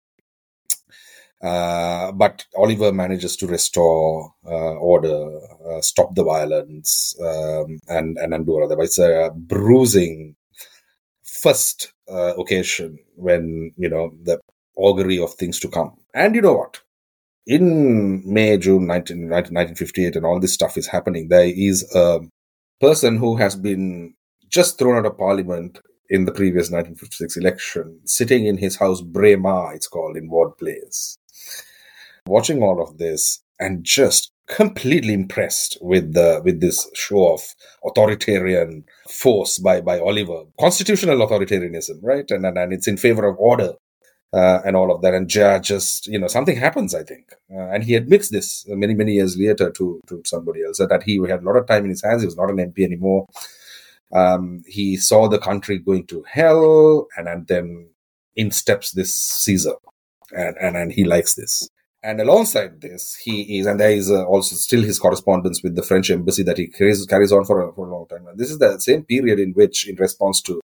Uh, but Oliver manages to restore uh, order, uh, stop the violence, um, and, and undo all of that. It's a bruising first uh, occasion when, you know, the augury of things to come. And you know what? In May, June nineteen, nineteen fifty-eight, and all this stuff is happening, there is a person who has been just thrown out of parliament in the previous nineteen fifty-six election, sitting in his house, Brema, it's called, in Ward Place, watching all of this and just completely impressed with the with this show of authoritarian force by, by Oliver. Constitutional authoritarianism, right? And, and, and it's in favor of order. Uh, and all of that, and J just, you know, something happens, I think. Uh, and he admits this many, many years later to, to somebody else, that he had a lot of time in his hands. He was not an M P anymore. Um, he saw the country going to hell, and, and then in steps this Caesar. And, and, and he likes this. And alongside this, he is, and there is uh, also still his correspondence with the French embassy that he carries, carries on for a, for a long time. And this is the same period in which, in response to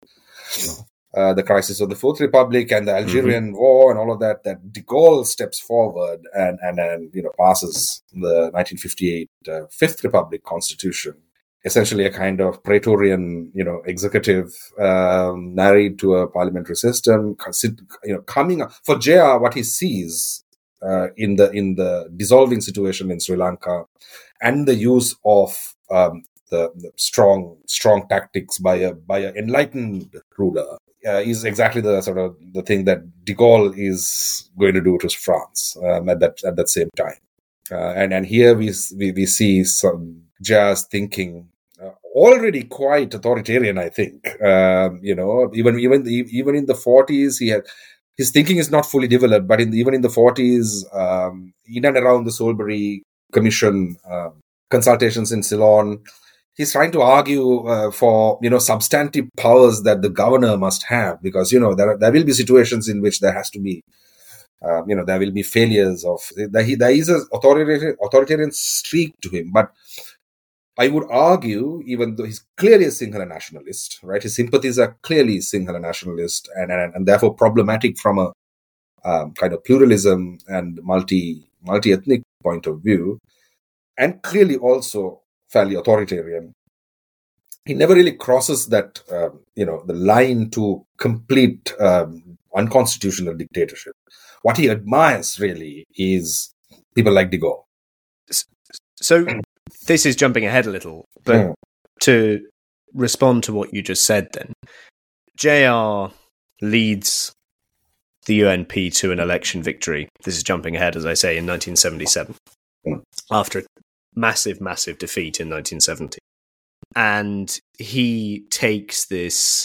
uh, the crisis of the Fourth Republic and the Algerian mm-hmm. War and all of that, that de Gaulle steps forward and, and, and you know, passes the nineteen fifty-eight uh, Fifth Republic Constitution, essentially a kind of Praetorian, you know, executive um, married to a parliamentary system. You know, coming up, for J R, what he sees uh, in the in the dissolving situation in Sri Lanka and the use of um, the, the strong strong tactics by a by an enlightened ruler uh, is exactly the sort of the thing that de Gaulle is going to do to France um, at that at that same time. Uh, and and here we we, we see some Jazz thinking uh, already quite authoritarian. I think um, you know even even even in the forties he had his thinking is not fully developed, but in even in the forties um, in and around the Solberry Commission uh, consultations in Ceylon, he's trying to argue uh, for you know substantive powers that the governor must have, because you know there are, there will be situations in which there has to be. Um, you know, there will be failures of, there, he, there is an authoritarian, authoritarian streak to him. But I would argue, even though he's clearly a Sinhala nationalist, right? His sympathies are clearly Sinhala nationalist and, and, and therefore problematic from a um, kind of pluralism and multi, multi-ethnic point of view, and clearly also fairly authoritarian. He never really crosses that, um, you know, the line to complete um, unconstitutional dictatorship. What he admires really is people like de Gaulle. So this is jumping ahead a little, but mm. to respond to what you just said then, J R leads the U N P to an election victory. This is jumping ahead, as I say, in nineteen seventy-seven, mm. after a massive, massive defeat in nineteen seventy. And he takes this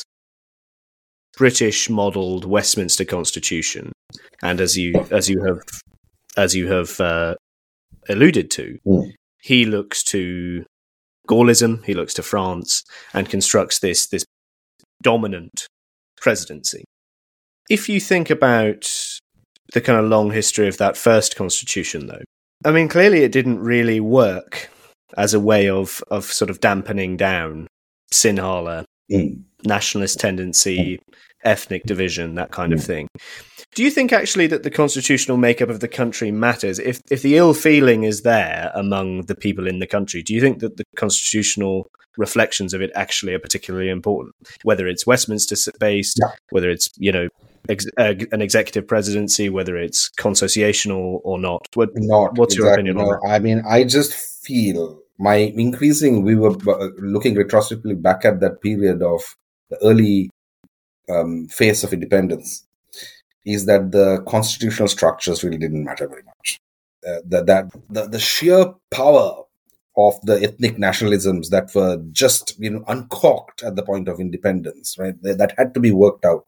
British-modelled Westminster Constitution, and as you as you have as you have uh, alluded to, mm. he looks to Gaullism, he looks to France, and constructs this this dominant presidency. If you think about the kind of long history of that first constitution, though, I mean, clearly it didn't really work as a way of of sort of dampening down Sinhala mm. nationalist tendency, ethnic division, that kind of thing. Do you think actually that the constitutional makeup of the country matters? If if the ill feeling is there among the people in the country, do you think that the constitutional reflections of it actually are particularly important? Whether it's Westminster based, yeah. whether it's, you know, ex- uh, an executive presidency, whether it's consociational or not. What, not what's exactly, your opinion no. on that? I mean, I just feel my increasing, we were looking retrospectively back at that period of the early um, phase of independence, is that the constitutional structures really didn't matter very much. Uh, that that the, the sheer power of the ethnic nationalisms that were just, you know, uncorked at the point of independence, right? That, that had to be worked out.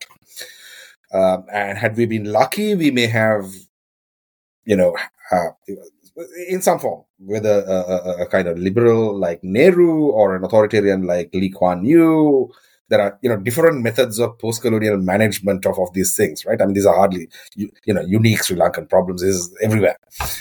Um, and had we been lucky, we may have, you know, uh, in some form, whether a, a, a kind of liberal like Nehru or an authoritarian like Lee Kuan Yew. There are, you know, different methods of post-colonial management of, of these things, right? I mean, these are hardly, you, you know, unique Sri Lankan problems. This is everywhere.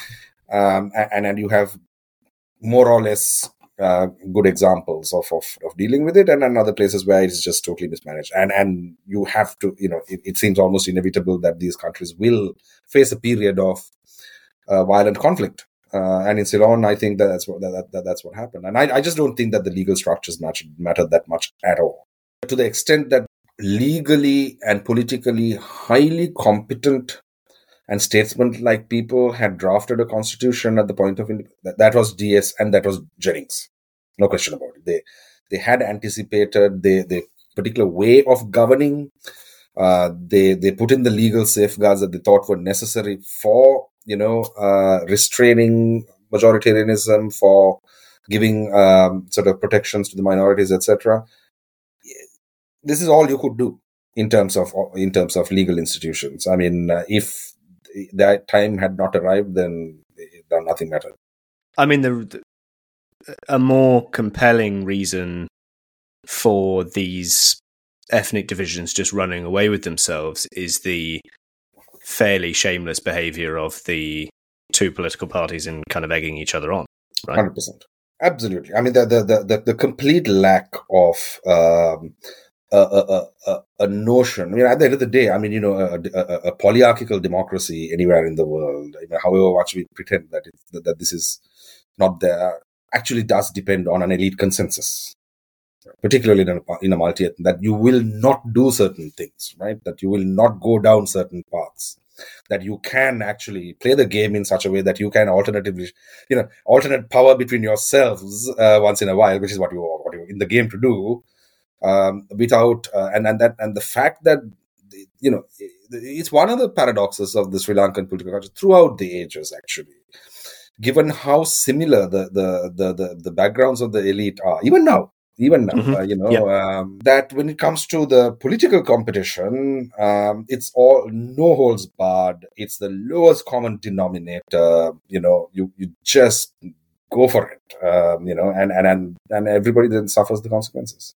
Um, and, and you have more or less uh, good examples of, of, of dealing with it, and, and other places where it's just totally mismanaged. And and you have to, you know, it, it seems almost inevitable that these countries will face a period of uh, violent conflict. Uh, and in Ceylon, I think that that's what, that, that, that's what happened. And I, I just don't think that the legal structures match, matter that much at all. To the extent that legally and politically highly competent and statesman-like people had drafted a constitution at the point of that, that was D S and that was Jennings, no question about it. They they had anticipated the the particular way of governing. Uh, they they put in the legal safeguards that they thought were necessary for, you know, uh, restraining majoritarianism, for giving um, sort of protections to the minorities, et cetera. This is all you could do in terms of in terms of legal institutions. I mean, uh, if that time had not arrived, then nothing mattered. I mean, the, the a more compelling reason for these ethnic divisions just running away with themselves is the fairly shameless behaviour of the two political parties in kind of egging each other on. Right? one hundred percent. Absolutely. I mean, the the the, the complete lack of um, a, a, a, a notion. I mean, at the end of the day, I mean, you know, a, a, a polyarchical democracy anywhere in the world, you know, however much we pretend that, it's, that that this is not there, actually does depend on an elite consensus, particularly in a, in a multi, that you will not do certain things, right? That you will not go down certain paths, that you can actually play the game in such a way that you can alternatively, you know, alternate power between yourselves uh, once in a while, which is what you what you're in the game to do, um, without uh, and and that and the fact that, you know, it's one of the paradoxes of the Sri Lankan political culture throughout the ages, actually, given how similar the the the the, the backgrounds of the elite are, even now. Even now, Mm-hmm. uh, you know, Yep. um, that when it comes to the political competition, um, it's all no holds barred. It's the lowest common denominator. You know, you, you just go for it, um, you know, and, and, and, and everybody then suffers the consequences.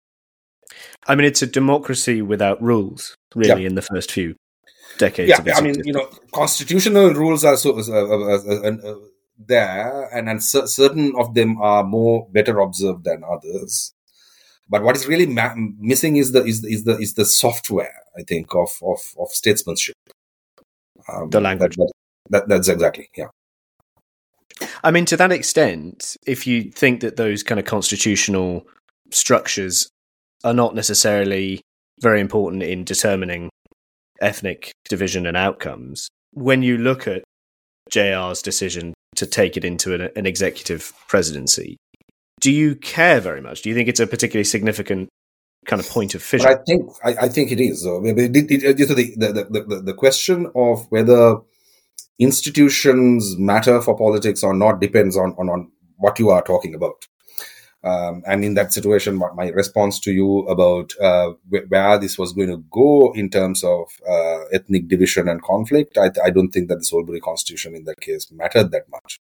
I mean, it's a democracy without rules, really, Yeah. in the first few decades Yeah, of its I mean, existence. you know, constitutional rules are so uh, uh, uh, uh, there, and, and c- certain of them are more better observed than others. But what is really ma- missing is the is the, is the is the software, I think, of of, of statesmanship. Um, The language. That, that, that, that's exactly, yeah. I mean, to that extent, if you think that those kind of constitutional structures are not necessarily very important in determining ethnic division and outcomes, when you look at J R's decision to take it into an, an executive presidency, do you care very much? Do you think it's a particularly significant kind of point of fissure? But I think I, I think it is. So, it, it, it, the, the, the, the question of whether institutions matter for politics or not depends on, on, on what you are talking about. Um, and in that situation, my response to you about uh, where this was going to go in terms of uh, ethnic division and conflict, I, I don't think that the Salisbury Constitution in that case mattered that much.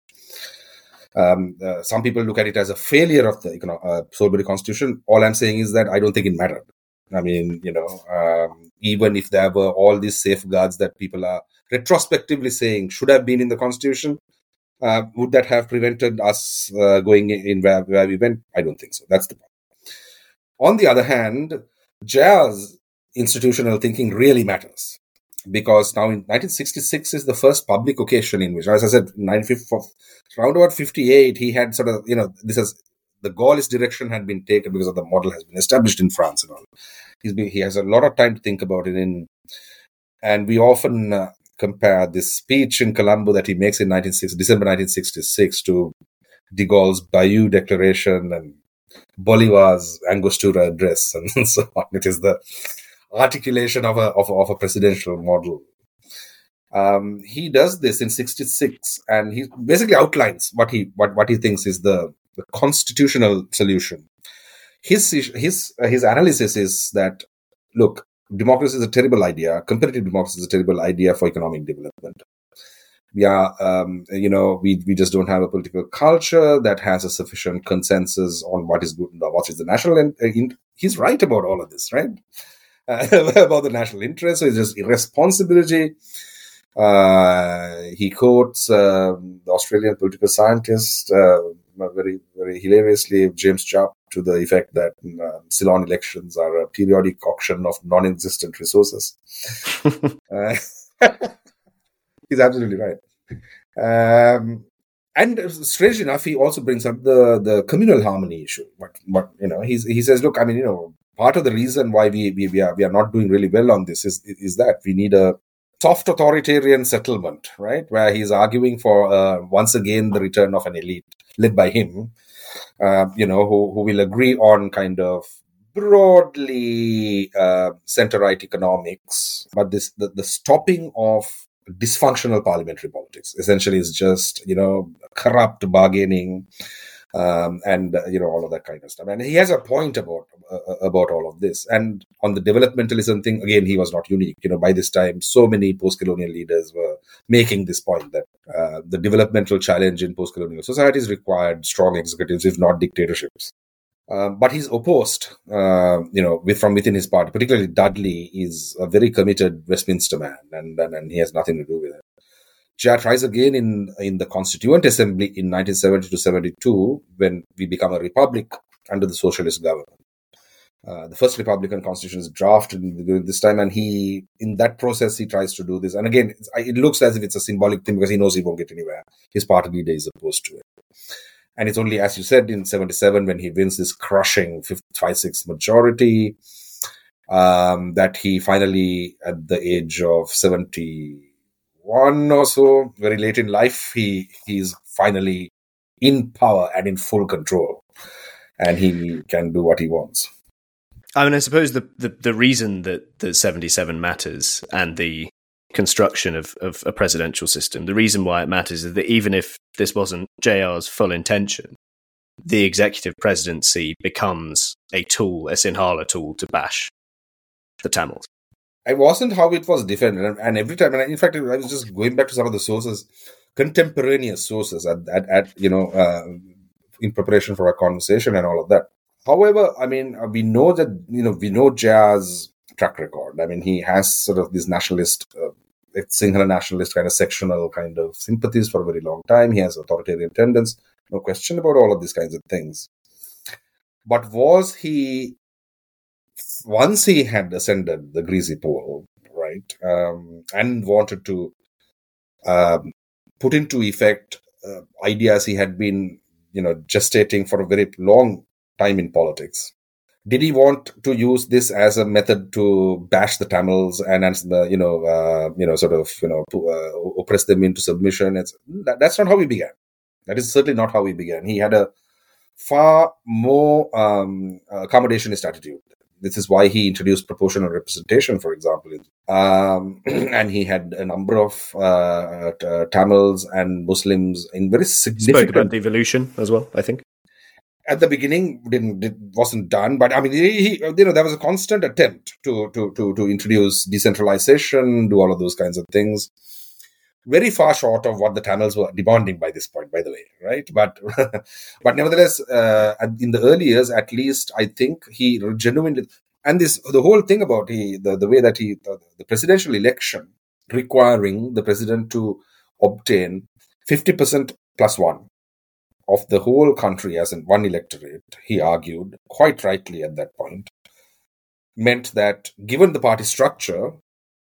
Um, uh, some people look at it as a failure of the you know, uh, Salisbury Constitution. All I'm saying is that I don't think it mattered. I mean, you know, um, even if there were all these safeguards that people are retrospectively saying should have been in the Constitution, Uh, would that have prevented us uh, going in where, where we went? I don't think so. That's the point. On the other hand, J R's institutional thinking really matters, because now in nineteen sixty-six is the first public occasion in which, as I said, around about fifty-eight, he had sort of, you know, this is the Gaullist direction had been taken because of the model has been established in France and all. He's been, he has a lot of time to think about it in, and we often uh, compare this speech in Colombo that he makes in December nineteen sixty-six to de Gaulle's Bayeux Declaration and Bolivar's Angostura Address and so on. It is the articulation of a of a, of a presidential model. Um, he does this in sixty-six, and he basically outlines what he what, what he thinks is the, the constitutional solution. His his uh, his analysis is that, look, democracy is a terrible idea. Competitive democracy is a terrible idea for economic development. We are, um, you know, we, we just don't have a political culture that has a sufficient consensus on what is good and what is the national. In, in, he's right about all of this, right? Uh, about the national interest. So it's just irresponsibility. Uh, he quotes uh, the Australian political scientist uh, very, very hilariously, James Jupp, to the effect that uh, Ceylon elections are a periodic auction of non-existent resources. uh, he's absolutely right. Um, and strangely enough, he also brings up the, the communal harmony issue. But, but you know, he's, he says, look, I mean, you know, part of the reason why we, we, we, are, we are not doing really well on this is, is that we need a soft authoritarian settlement, right? Where he's arguing for, uh, once again, the return of an elite led by him, uh, you know, who, who will agree on kind of broadly uh, center-right economics. But this the, the stopping of dysfunctional parliamentary politics essentially is just, you know, corrupt bargaining um, and, uh, you know, all of that kind of stuff. And he has a point about uh, about all of this. And on the developmentalism thing, again, he was not unique. You know, by this time, so many post-colonial leaders were making this point that uh, the developmental challenge in post-colonial societies required strong executives, if not dictatorships. Uh, but he's opposed, uh, you know, with from within his party. Particularly Dudley is a very committed Westminster man, and, and, and he has nothing to do with it. J R tries again in, in the Constituent Assembly in nineteen seventy to seventy-two, when we become a republic under the socialist government. Uh, the first Republican Constitution is drafted during this time, and he, in that process, he tries to do this. And again, it's, it looks as if it's a symbolic thing because he knows he won't get anywhere. His party leader is opposed to it. And it's only, as you said, in seventy-seven, when he wins this crushing five six majority, um, that he finally, at the age of seventy-one or so, very late in life, he he's finally in power and in full control. And he can do what he wants. I mean, I suppose the, the, the reason that, that seventy-seven matters and the construction of, of a presidential system, the reason why it matters is that even if this wasn't J R's full intention, the executive presidency becomes a tool, a Sinhala tool to bash the Tamils. It wasn't how it was defended. And every time, and in fact, I was just going back to some of the sources, contemporaneous sources at, at, at you know, uh, in preparation for our conversation and all of that. However, I mean, we know that, you know, we know J R's track record. I mean, he has sort of this nationalist, uh, Sinhala nationalist kind of sectional kind of sympathies for a very long time. He has authoritarian tendencies, no question about all of these kinds of things. But was he, once he had ascended the greasy pole, right, um, and wanted to um, put into effect uh, ideas he had been, you know, gestating for a very long time in politics. Did he want to use this as a method to bash the Tamils and, and you know, uh, you know, sort of, you know, to, uh, oppress them into submission? It's, that, that's not how he began. That is certainly not how he began. He had a far more um, accommodationist attitude. This is why he introduced proportional representation, for example. Um, and he had a number of uh, uh, Tamils and Muslims in very significant... Spoke about devolution as well, I think. At the beginning, didn't did, wasn't done, but I mean, he, you know, there was a constant attempt to to to to introduce decentralization, do all of those kinds of things. Very far short of what the Tamils were demanding by this point, by the way, right? But but nevertheless, uh, in the early years, at least, I think he genuinely, and this the whole thing about he the, the way that he the, the presidential election requiring the president to obtain fifty percent plus one of the whole country as in one electorate, he argued, quite rightly at that point, meant that given the party structure,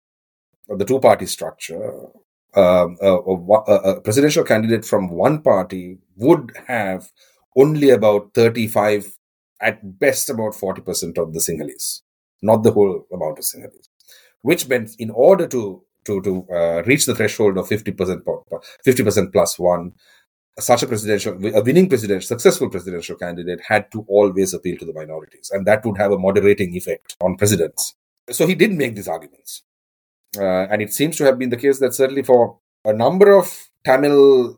or the two-party structure, um, a, a, a presidential candidate from one party would have only about thirty-five, at best about forty percent of the Sinhalese, not the whole amount of Sinhalese, which meant in order to to, to uh, reach the threshold of fifty percent, fifty percent plus one, such a presidential, a winning presidential, successful presidential candidate had to always appeal to the minorities, and that would have a moderating effect on presidents. So he did make these arguments. Uh, and it seems to have been the case that certainly for a number of Tamil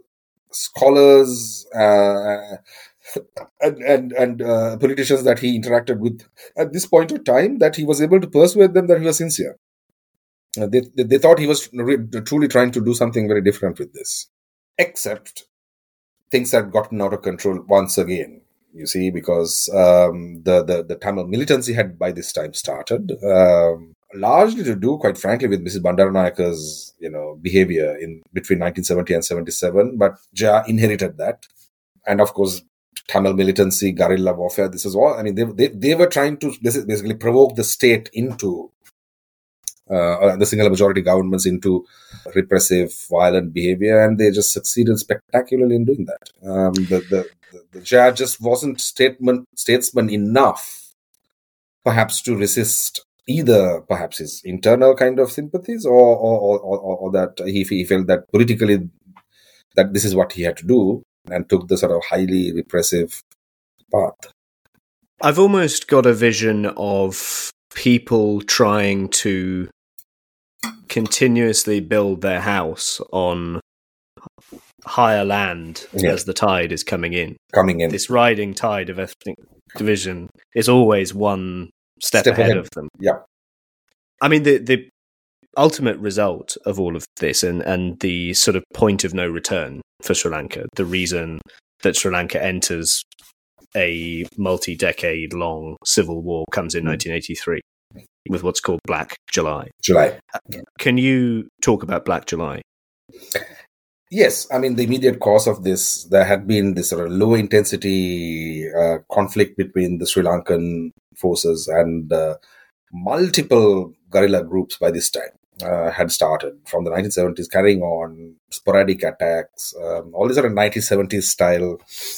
scholars uh, and, and, and uh, politicians that he interacted with at this point of time, that he was able to persuade them that he was sincere. Uh, they, they, they thought he was re- truly trying to do something very different with this. Except things had gotten out of control once again, you see, because um, the, the, the Tamil militancy had by this time started, um, largely to do, quite frankly, with Missus Bandaranayaka's, you know, behavior in between nineteen seventy and seventy-seven. But J R inherited that. And of course, Tamil militancy, guerrilla warfare, this is all, I mean, they, they, they were trying to basically provoke the state into Uh, the Sinhala majority governments into repressive, violent behavior, and they just succeeded spectacularly in doing that. Um, the, the, the, the J R just wasn't statement, statesman enough, perhaps, to resist either perhaps his internal kind of sympathies or or, or, or, or that he, he felt that politically that this is what he had to do, and took the sort of highly repressive path. I've almost got a vision of people trying to continuously build their house on higher land yeah. as the tide is coming in. Coming in. This riding tide of ethnic division is always one step, step ahead, ahead of them. Yeah. I mean, the the ultimate result of all of this and, and the sort of point of no return for Sri Lanka, the reason that Sri Lanka enters a multi-decade long civil war comes in nineteen eighty-three with what's called Black July. July. Can you talk about Black July? Yes. I mean, the immediate cause of this, there had been this sort of low intensity uh, conflict between the Sri Lankan forces, and uh, multiple guerrilla groups by this time uh, had started from the nineteen seventies, carrying on sporadic attacks, um, all these are nineteen seventies style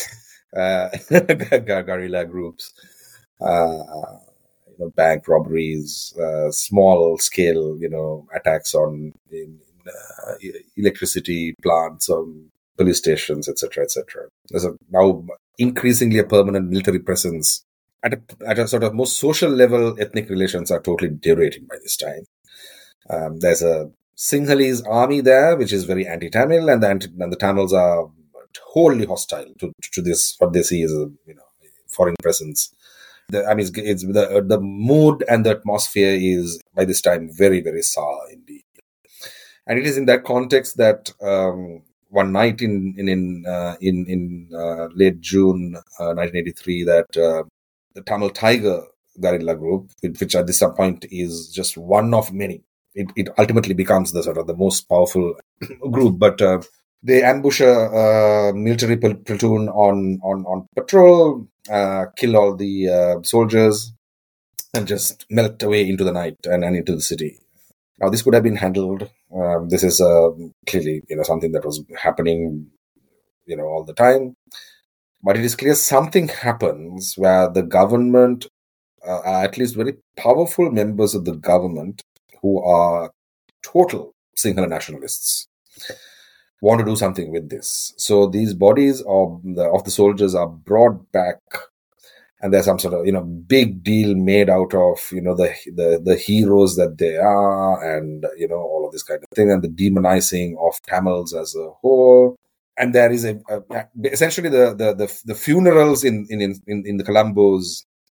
uh, guerrilla groups, uh, you know, bank robberies, uh, small scale, you know, attacks on in, uh, electricity plants, on police stations, et cetera, et cetera. There's a, now increasingly a permanent military presence. At a, at a sort of more social level, ethnic relations are totally deteriorating by this time. Um, there's a Sinhalese army there, which is very anti-Tamil, and the, anti- and the Tamils are wholly hostile to, to this, what they see as a, you know, foreign presence. The, I mean, it's, it's the the mood and the atmosphere is by this time very, very sour indeed. And it is in that context that um, one night in in in uh, in, in uh, late June uh, nineteen eighty-three, that uh, the Tamil Tiger guerrilla group, which at this point is just one of many, it, it ultimately becomes the sort of the most powerful group. But uh, they ambush a, a military platoon on on on patrol, uh, kill all the uh, soldiers, and just melt away into the night and, and into the city. Now, this could have been handled. Um, this is uh, clearly, you know, something that was happening, you know, all the time. But it is clear something happens where the government, uh, at least very powerful members of the government, who are total Sinhala nationalists, want to do something with this. So these bodies of the, of the soldiers are brought back. And there's some sort of, you know, big deal made out of, you know, the, the the heroes that they are, and, you know, all of this kind of thing, and the demonizing of Tamils as a whole. And there is a, a essentially the, the the the funerals in in in in the Colombo's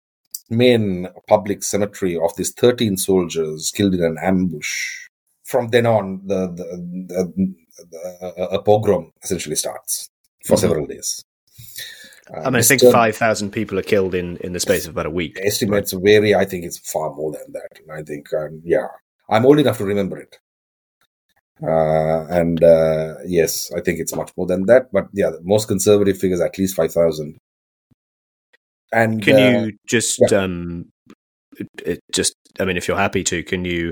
main public cemetery of these thirteen soldiers killed in an ambush. From then on, the the, the, the a pogrom essentially starts for mm-hmm. several days. Uh, I mean, I think five thousand people are killed in, in the space of about a week. Estimates right? vary. I think it's far more than that. I think, um, yeah, I'm old enough to remember it. Uh, and uh, yes, I think it's much more than that. But yeah, the most conservative figure is at least five thousand. And can uh, you just, yeah. um, it just, I mean, if you're happy to, can you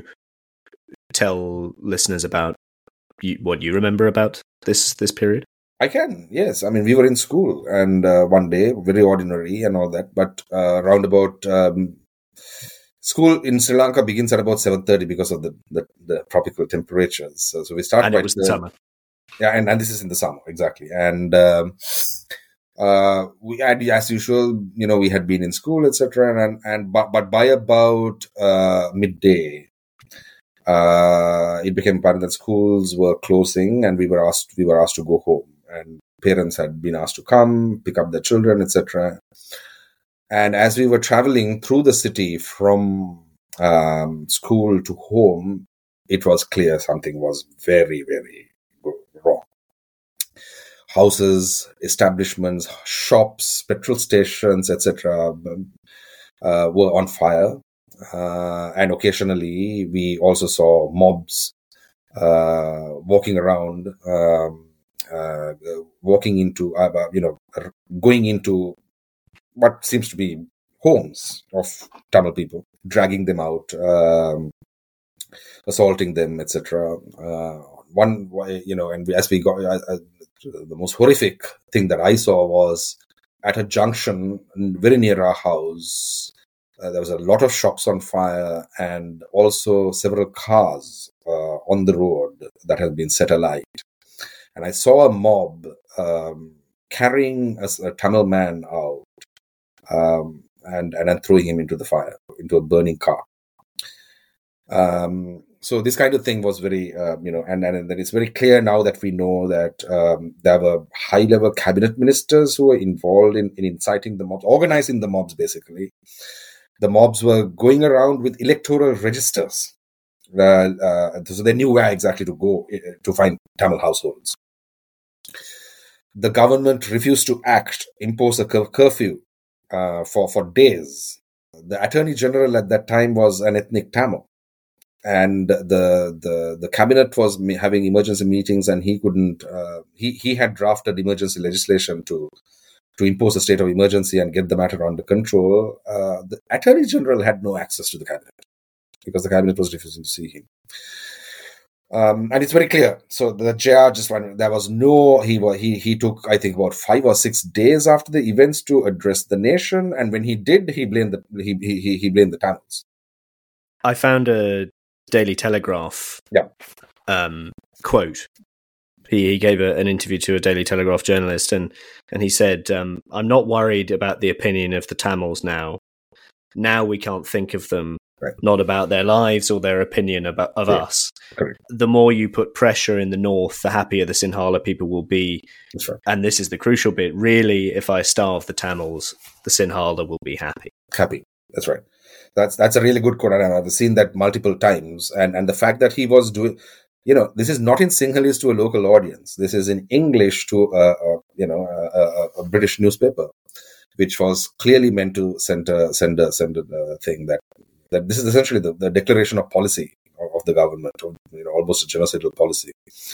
tell listeners about you, what you remember about this this period? I can, yes. I mean, we were in school, and uh, one day, very ordinary and all that, but uh, round about, um, school in Sri Lanka begins at about seven thirty because of the, the, the tropical temperatures. So, so we start And by it was the summer. Yeah, and, and this is in the summer, exactly. And um, uh, we had, as usual, you know, we had been in school, et cetera. And, and but, but by about uh, midday, uh, it became apparent that schools were closing, and we were asked we were asked to go home. And parents had been asked to come, pick up their children, et cetera. And as we were traveling through the city from um, school to home, it was clear something was very, very wrong. Houses, establishments, shops, petrol stations, et cetera, uh, were on fire. Uh, and occasionally, we also saw mobs uh, walking around. Um, Uh, walking into, uh, you know, going into what seems to be homes of Tamil people, dragging them out, um, assaulting them, et cetera. Uh, one, you know, and as we got, uh, uh, the most horrific thing that I saw was at a junction very near our house. Uh, there was a lot of shops on fire, and also several cars uh, on the road that had been set alight. And I saw a mob um, carrying a, a Tamil man out um, and, and then throwing him into the fire, into a burning car. Um, so this kind of thing was very, uh, you know, and, and then it's very clear now that we know that um, there were high-level cabinet ministers who were involved in, in inciting the mobs, organizing the mobs, basically. The mobs were going around with electoral registers. Uh, uh, so they knew where exactly to go uh, to find Tamil households. The government refused to act, impose a cur- curfew uh, for, for days. The Attorney General at that time was an ethnic Tamil. And the, the, the cabinet was having emergency meetings, and he couldn't, uh, he, he had drafted emergency legislation to, to impose a state of emergency and get the matter under control, uh, the Attorney General had no access to the cabinet because the cabinet was refusing to see him. Um, and it's very clear. So the J R just went, there was no, he he he took, I think, about five or six days after the events to address the nation. And when he did, he blamed the, he, he, he blamed the Tamils. I found a Daily Telegraph yeah. um, quote. He, he gave a, an interview to a Daily Telegraph journalist, and, and he said, um, I'm not worried about the opinion of the Tamils now. Now we can't think of them, right. not about their lives or their opinion about, of yeah. us. Correct. The more you put pressure in the north, the happier the Sinhala people will be. That's right. And this is the crucial bit. Really, if I starve the Tamils, the Sinhala will be happy. Happy. That's right. That's that's a really good quote. And I've seen that multiple times. And, and the fact that he was doing... You know, this is not in Sinhalese to a local audience. This is in English to a, a you know a, a, a British newspaper, which was clearly meant to send a send a send a thing that that this is essentially the, the declaration of policy of, of the government, or, you know, almost a genocidal policy.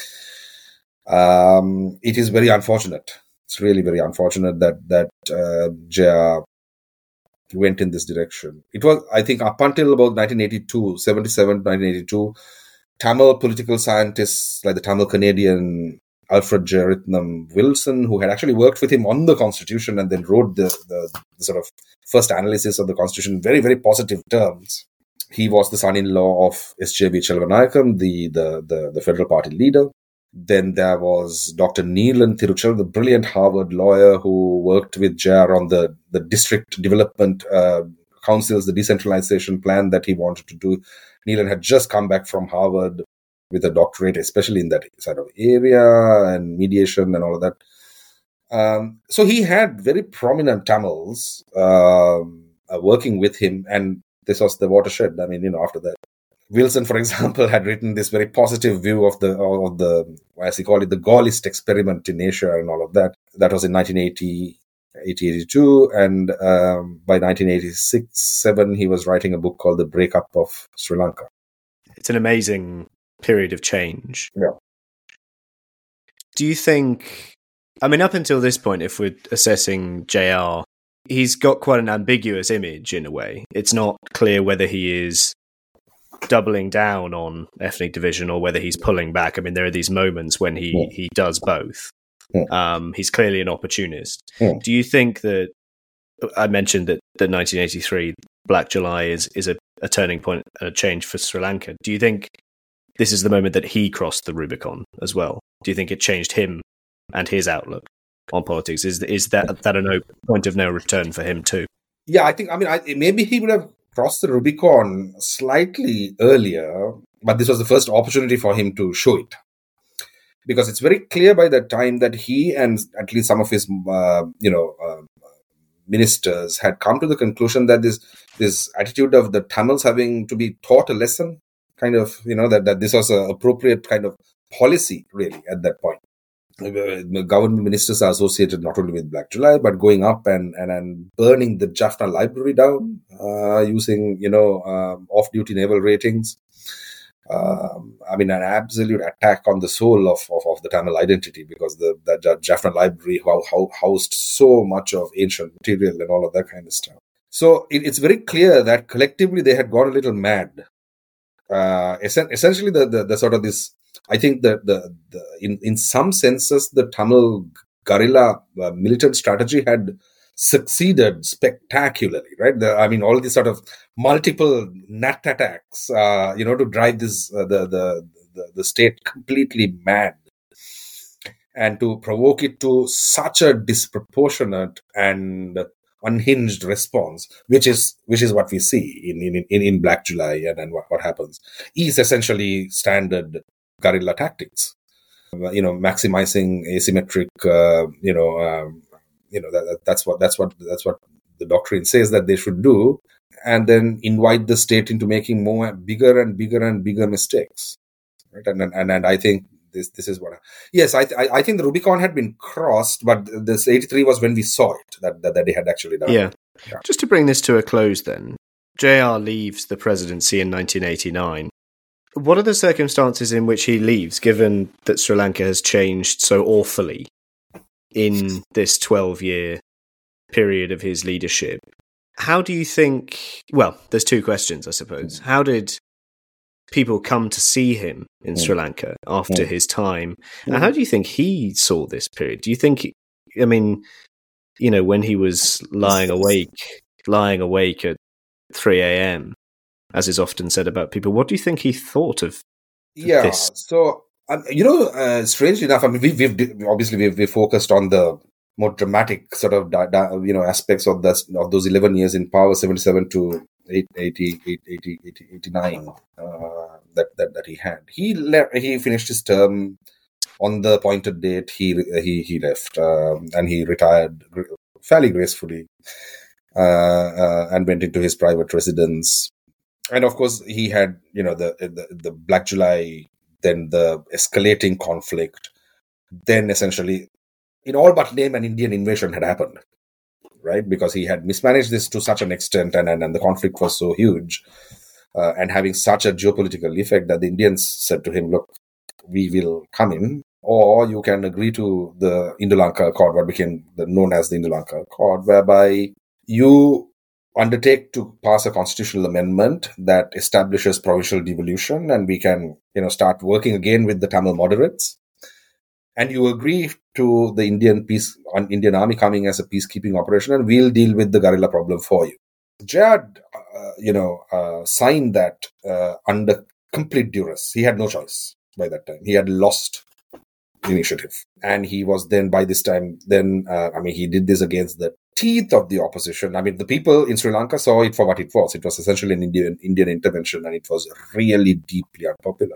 Um, it is very unfortunate. It's really very unfortunate that that uh, J R went in this direction. It was, I think, up until about nineteen eighty-two, seventy-seven, nineteen eighty-two. Tamil political scientists like the Tamil Canadian Alfred Jeyaretnam Wilson, who had actually worked with him on the Constitution and then wrote the, the, the sort of first analysis of the Constitution in very, very positive terms. He was the son-in-law of S J V Chelvanayakam, the, the, the, the federal party leader. Then there was Doctor Neelan Tiruchal, the brilliant Harvard lawyer who worked with J R on the, the district development uh, councils, the decentralization plan that he wanted to do. Neelan had just come back from Harvard with a doctorate, especially in that sort of area and mediation and all of that. Um, so he had very prominent Tamils um, uh, working with him, and this was the watershed. I mean, you know, after that, Wilson, for example, had written this very positive view of the of the as he called it, the Gaullist experiment in Asia and all of that. That was in nineteen eighty. eighty eighty-two, and um, by nineteen eighty-six seven he was writing a book called The Breakup of Sri Lanka. It's an amazing period of change. Yeah. Do you think, I mean, up until this point, if we're assessing J R, he's got quite an ambiguous image in a way. It's not clear whether he is doubling down on ethnic division or whether he's pulling back. I mean, there are these moments when he, yeah. he does both. Yeah. Um, he's clearly an opportunist. Yeah. Do you think that, I mentioned that, that nineteen eighty-three Black July is, is a, a turning point and a change for Sri Lanka. Do you think this is the moment that he crossed the Rubicon as well? Do you think it changed him and his outlook on politics? Is is that that a no, point of no return for him too? Yeah, I think, I mean, I, maybe he would have crossed the Rubicon slightly earlier, but this was the first opportunity for him to show it. Because it's very clear by that time that he and at least some of his, uh, you know, uh, ministers had come to the conclusion that this this attitude of the Tamils having to be taught a lesson, kind of, you know, that, that this was an appropriate kind of policy, really, at that point. The government ministers are associated not only with Black July, but going up and, and, and burning the Jaffna Library down, uh, using, you know, um, off-duty naval ratings. Um, I mean, an absolute attack on the soul of, of, of the Tamil identity, because the, the Jaffna Library how, how housed so much of ancient material and all of that kind of stuff. So it, it's very clear that collectively they had gone a little mad. Uh, essentially, the, the, the sort of this, I think that the, the in, in some senses, the Tamil guerrilla uh, militant strategy had succeeded spectacularly, right? The, I mean, all these sort of multiple nat attacks, uh, you know, to drive this uh, the, the the the state completely mad, and to provoke it to such a disproportionate and unhinged response, which is which is what we see in in in, in Black July, and, and what, what happens is essentially standard guerrilla tactics, uh, you know, maximizing asymmetric, uh, you know. Um, You know, that, that's what that's what that's what the doctrine says that they should do, and then invite the state into making more bigger and bigger and bigger mistakes, right? And and and I think this this is what. I, yes, I, I I think the Rubicon had been crossed, but this eighty-three was when we saw it that that, that they had actually done. Yeah. yeah. Just to bring this to a close, then, J R leaves the presidency in nineteen eighty-nine. What are the circumstances in which he leaves, given that Sri Lanka has changed so awfully in this twelve-year period of his leadership. How do you think, well, there's two questions, I suppose. How did people come to see him in Sri Lanka after his time? And how do you think he saw this period? Do you think, I mean, you know, when he was lying awake, lying awake at three a.m., as is often said about people, what do you think he thought of yeah, this? So, um, you know, uh, strangely enough, I mean, we, we've obviously we've, we've focused on the more dramatic sort of, di- di- you know, aspects of, this, of those eleven years in power, seventy-seven to eighty, eighty, eighty, eighty-nine, uh, that, that, that he had. He left, he finished his term on the appointed date. He he he left, um, and he retired fairly gracefully, uh, uh, and went into his private residence. And of course, he had, you know, the, the the Black July, then the escalating conflict, then essentially, in all but name, an Indian invasion had happened, right? Because he had mismanaged this to such an extent, and and, and the conflict was so huge, uh, and having such a geopolitical effect that the Indians said to him, "Look, we will come in, or you can agree to the Indo-Lanka Accord," what became the, known as the Indo-Lanka Accord, whereby you undertake to pass a constitutional amendment that establishes provincial devolution, and we can, you know, start working again with the Tamil moderates. And you agree to the Indian peace, Indian army coming as a peacekeeping operation, and we'll deal with the guerrilla problem for you. Jayad, uh, you know, uh, signed that uh, under complete duress. He had no choice by that time. He had lost the initiative, and he was then by this time. Then uh, I mean, he did this against the teeth of the opposition. I mean, the people in Sri Lanka saw it for what it was. It was essentially an Indian Indian intervention, and it was really deeply unpopular.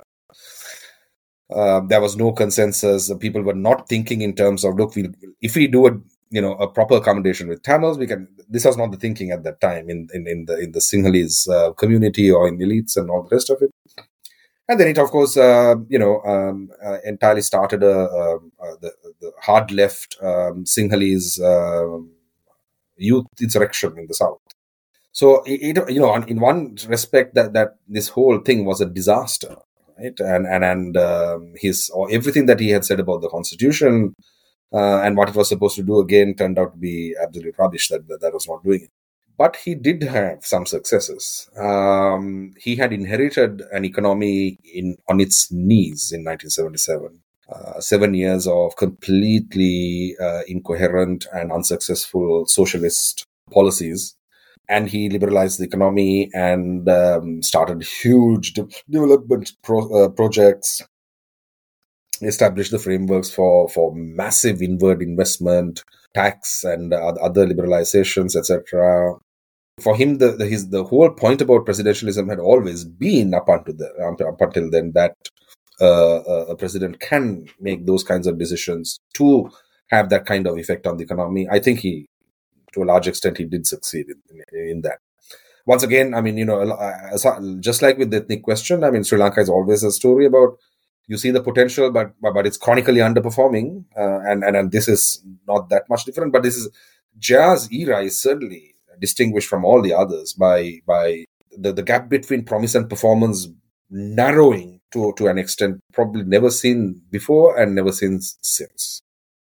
Uh, there was no consensus. People were not thinking in terms of, look, we if we do a you know a proper accommodation with Tamils, we can. This was not the thinking at that time in in, in the in the Sinhalese uh, community or in elites and all the rest of it. And then it, of course, uh, you know, um, uh, entirely started a, a, a the, the hard left um, Sinhalese uh, youth insurrection in the south. So it, it, you know, in one respect, that that this whole thing was a disaster. Right, and and and um, his or everything that he had said about the constitution uh, and what it was supposed to do again turned out to be absolute rubbish. That that, that was not doing it. But he did have some successes. Um, he had inherited an economy in on its knees in nineteen seventy-seven. Uh, seven years of completely uh, incoherent and unsuccessful socialist policies. And he liberalized the economy and um, started huge de- development pro- uh, projects, established the frameworks for, for massive inward investment, tax and uh, other liberalizations, et cetera. For him, the, the his the whole point about presidentialism had always been up until the, up until then that uh, a president can make those kinds of decisions to have that kind of effect on the economy. I think he. To a large extent, he did succeed in, in, in that. Once again, I mean, you know, just like with the ethnic question, I mean, Sri Lanka is always a story about you see the potential, but but it's chronically underperforming, uh, and, and and this is not that much different. But this is Jayad's era is certainly distinguished from all the others by by the, the gap between promise and performance narrowing to to an extent probably never seen before and never seen since.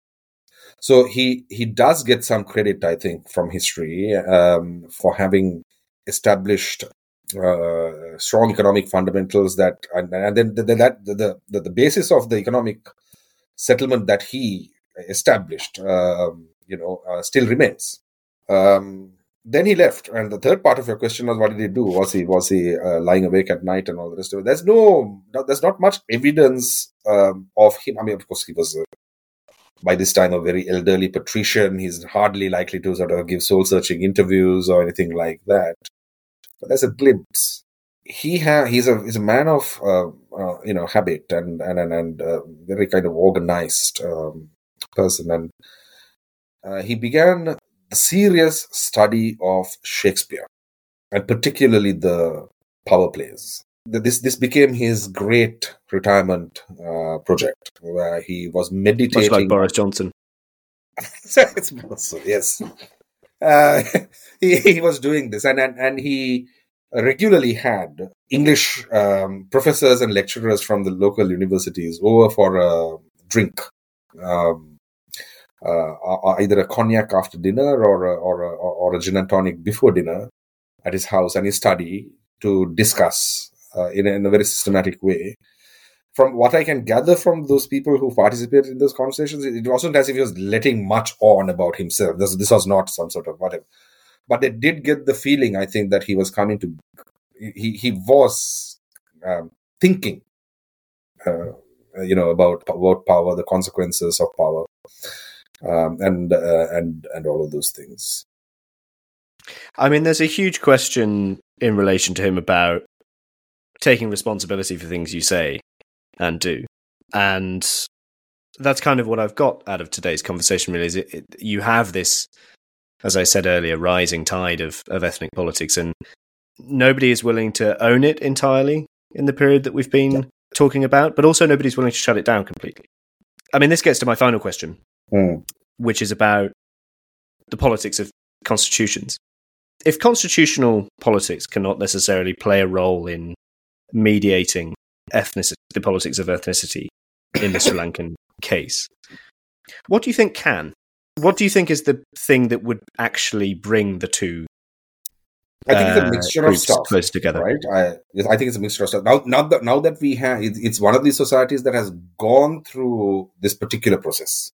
So he, he does get some credit, I think, from history um, for having established uh, strong economic fundamentals that, and, and then the, the, that the, the the basis of the economic settlement that he established, um, you know, uh, still remains. Um, then he left, and the third part of your question was, what did he do? Was he was he uh, lying awake at night and all the rest of it? There's no, there's not much evidence um, of him. I mean, of course, he was. Uh, By this time, a very elderly patrician. He's hardly likely to sort of give soul-searching interviews or anything like that. But there's a glimpse. He ha- he's a he's a man of uh, uh, you know habit and and and, and uh, very kind of organized um, person, and uh, he began a serious study of Shakespeare, and particularly the power plays. This this became his great retirement uh, project, where he was meditating. Much like Boris Johnson. It's also, yes. Uh, he, he was doing this, and, and, and he regularly had English um, professors and lecturers from the local universities over for a drink. Um, uh, either a cognac after dinner or a, or, a, or a gin and tonic before dinner at his house and his study to discuss uh, in, a, in a very systematic way. From what I can gather from those people who participated in those conversations, it wasn't as if he was letting much on about himself. This, this was not some sort of whatever. But they did get the feeling, I think, that he was coming to, he, he was um, thinking, uh, you know, about, about power, the consequences of power, um, and, uh, and, and all of those things. I mean, there's a huge question in relation to him about taking responsibility for things you say and do. And that's kind of what I've got out of today's conversation, really, is it, it, you have this, as I said earlier, rising tide of, of ethnic politics, and nobody is willing to own it entirely in the period that we've been yeah. talking about, but also nobody's willing to shut it down completely. I mean, this gets to my final question, mm. which is about the politics of constitutions. If constitutional politics cannot necessarily play a role in mediating ethnicity, the politics of ethnicity in the Sri Lankan case, what do you think can? What do you think is the thing that would actually bring the two I think it's a mixture uh, of stuff, close together, right? I, I think it's a mixture of stuff. Now, now that now that we have, it, it's one of these societies that has gone through this particular process.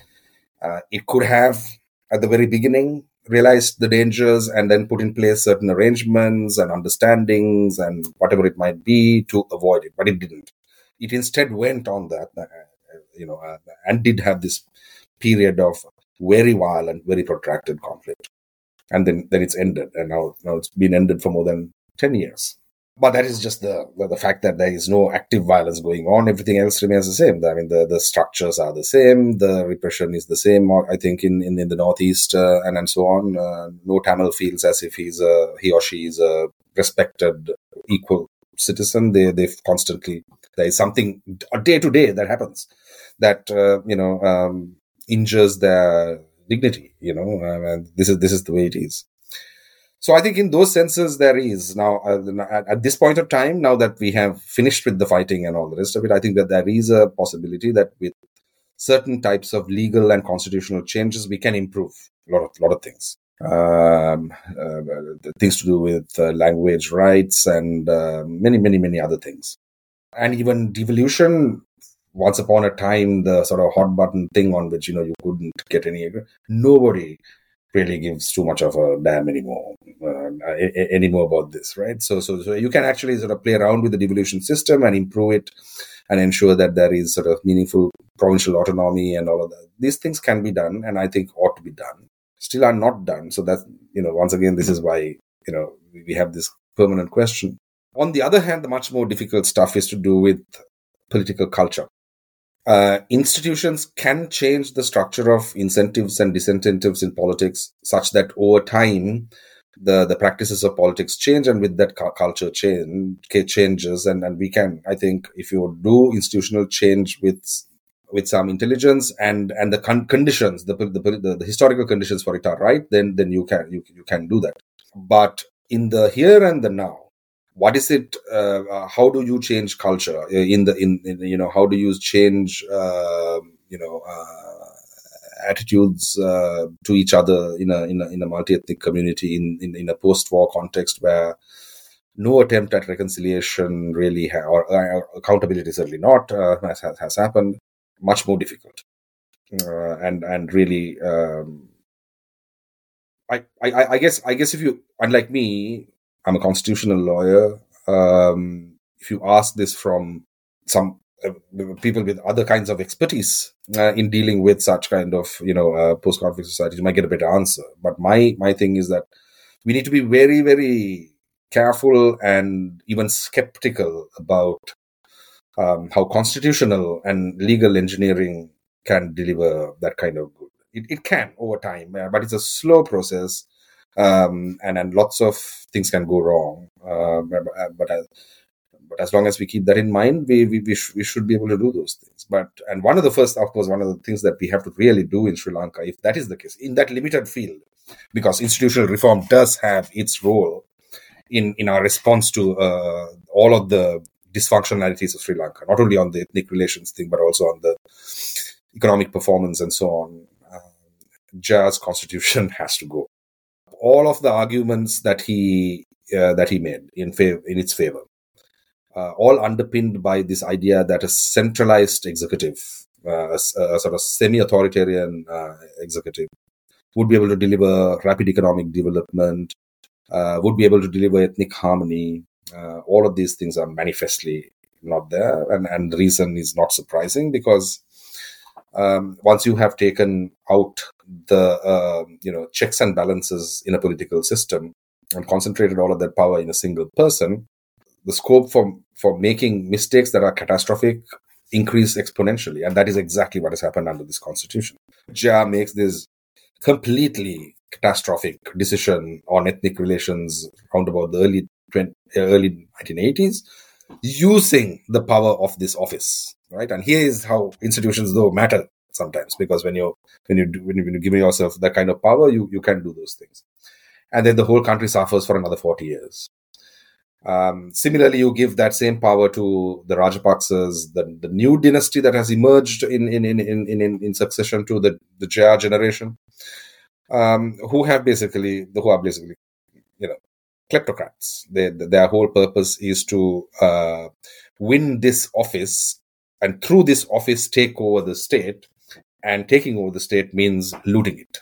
Uh, it could have, at the very beginning, realized the dangers and then put in place certain arrangements and understandings and whatever it might be to avoid it, but it didn't. It instead went on that, uh, you know, uh, and did have this period of very violent, very protracted conflict. And then, then it's ended, and now, now it's been ended for more than ten years. But that is just the the fact that there is no active violence going on. Everything else remains the same. I mean, the, the structures are the same. The repression is the same, I think, in, in, in the Northeast uh, and, and so on. Uh, no Tamil feels as if he's a, he or she is a respected, equal citizen. They, they've constantly, there is something day to day that happens that, uh, you know, um, injures their dignity, you know, and this is, this is the way it is. So I think in those senses there is now, uh, at this point of time, now that we have finished with the fighting and all the rest of it, I think that there is a possibility that with certain types of legal and constitutional changes, we can improve a lot of, lot of things. Um, uh, things to do with uh, language rights and uh, many, many, many other things. And even devolution, once upon a time, the sort of hot button thing on which, you know, you couldn't get any, nobody really gives too much of a damn anymore, uh, anymore about this, right? So, so, so you can actually sort of play around with the devolution system and improve it and ensure that there is sort of meaningful provincial autonomy and all of that. These things can be done, and I think ought to be done. Still are not done. So that, you know, once again, this is why, you know, we have this permanent question. On the other hand, the much more difficult stuff is to do with political culture. Uh, institutions can change the structure of incentives and disincentives in politics such that over time, the, the practices of politics change, and with that cu- culture change, changes. And, and we can, I think, if you do institutional change with with some intelligence and, and the con- conditions, the, the, the, the historical conditions for it are right, then, then you can, you, you can do that. But in the here and the now, what is it? Uh, uh, how do you change culture in the in, in you know? How do you change uh, you know uh, attitudes uh, to each other in a in a, in a multi-ethnic community in, in in a post-war context where no attempt at reconciliation really ha- or uh, accountability certainly not uh, has has happened. Much more difficult, uh, and and really, um, I, I I guess I guess if you, unlike me, I'm a constitutional lawyer. Um, if you ask this from some uh, people with other kinds of expertise uh, in dealing with such kind of, you know, uh, post-conflict societies, you might get a better answer. But my my thing is that we need to be very, very careful and even skeptical about um, how constitutional and legal engineering can deliver that kind of good. It, it can over time, uh, but it's a slow process. Um, and, and lots of things can go wrong. Uh, but, but, uh, but as long as we keep that in mind, we we we, sh- we should be able to do those things. But and one of the first, of course, one of the things that we have to really do in Sri Lanka, if that is the case, in that limited field, because institutional reform does have its role in, in our response to uh, all of the dysfunctionalities of Sri Lanka, not only on the ethnic relations thing, but also on the economic performance and so on. Uh, Jia's constitution has to go. All of the arguments that he uh, that he made in favor in its favor, uh, all underpinned by this idea that a centralized executive, uh, a, a sort of semi-authoritarian uh, executive, would be able to deliver rapid economic development, uh, would be able to deliver ethnic harmony. Uh, all of these things are manifestly not there, and and the reason is not surprising, because um, once you have taken out the uh, you know checks and balances in a political system and concentrated all of that power in a single person, the scope for for making mistakes that are catastrophic increase exponentially, and that is exactly what has happened under this constitution. Jia makes this completely catastrophic decision on ethnic relations around about the early twenty, early nineteen eighties, using the power of this office, right? And here is how institutions though matter sometimes, because when you when you when you, when you give yourself that kind of power, you you can do those things, and then the whole country suffers for another forty years. Um, similarly, you give that same power to the Rajapaksas, the, the new dynasty that has emerged in in in in in, in succession to the the Jia generation, um, who have basically who are basically you know kleptocrats. They, their whole purpose is to uh, win this office, and through this office take over the state. And taking over the state means looting it,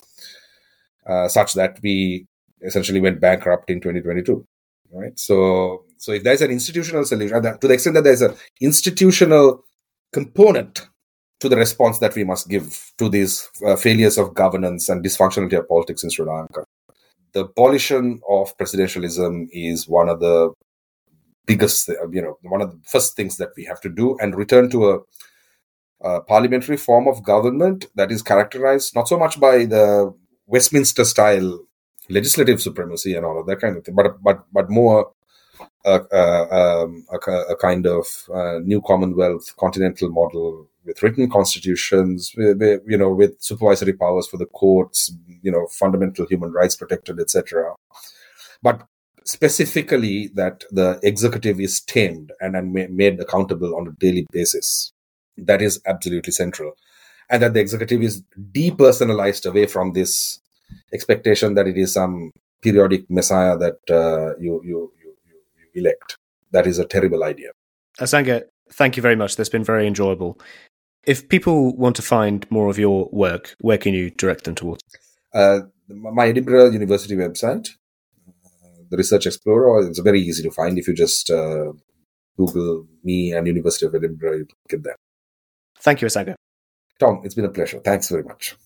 uh, such that we essentially went bankrupt in twenty twenty-two. Right. So, so if there's an institutional solution, to the extent that there's an institutional component to the response that we must give to these uh, failures of governance and dysfunctionality of politics in Sri Lanka, the abolition of presidentialism is one of the biggest, you know, one of the first things that we have to do, and return to a, a parliamentary form of government that is characterized not so much by the Westminster style legislative supremacy and all of that kind of thing, but but but more uh, uh, um, a, a kind of uh, new Commonwealth continental model with written constitutions, with, with, you know, with supervisory powers for the courts, you know, fundamental human rights protected, et cetera. But specifically that the executive is tamed and, and made accountable on a daily basis. That is absolutely central, and that the executive is depersonalized away from this expectation that it is some periodic messiah that uh, you, you you you elect. That is a terrible idea. Asanga, thank you very much. That's been very enjoyable. If people want to find more of your work, where can you direct them towards? Uh, my Edinburgh University website, uh, the Research Explorer. It's very easy to find. If you just uh, Google me and University of Edinburgh, you get there. Thank you, Asanga. Tom, it's been a pleasure. Thanks very much.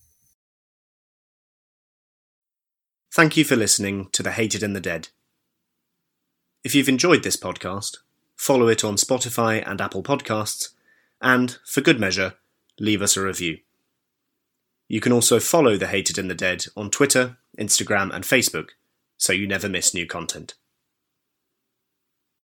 Thank you for listening to The Hated and the Dead. If you've enjoyed this podcast, follow it on Spotify and Apple Podcasts, and, for good measure, leave us a review. You can also follow The Hated and the Dead on Twitter, Instagram, and Facebook, so you never miss new content.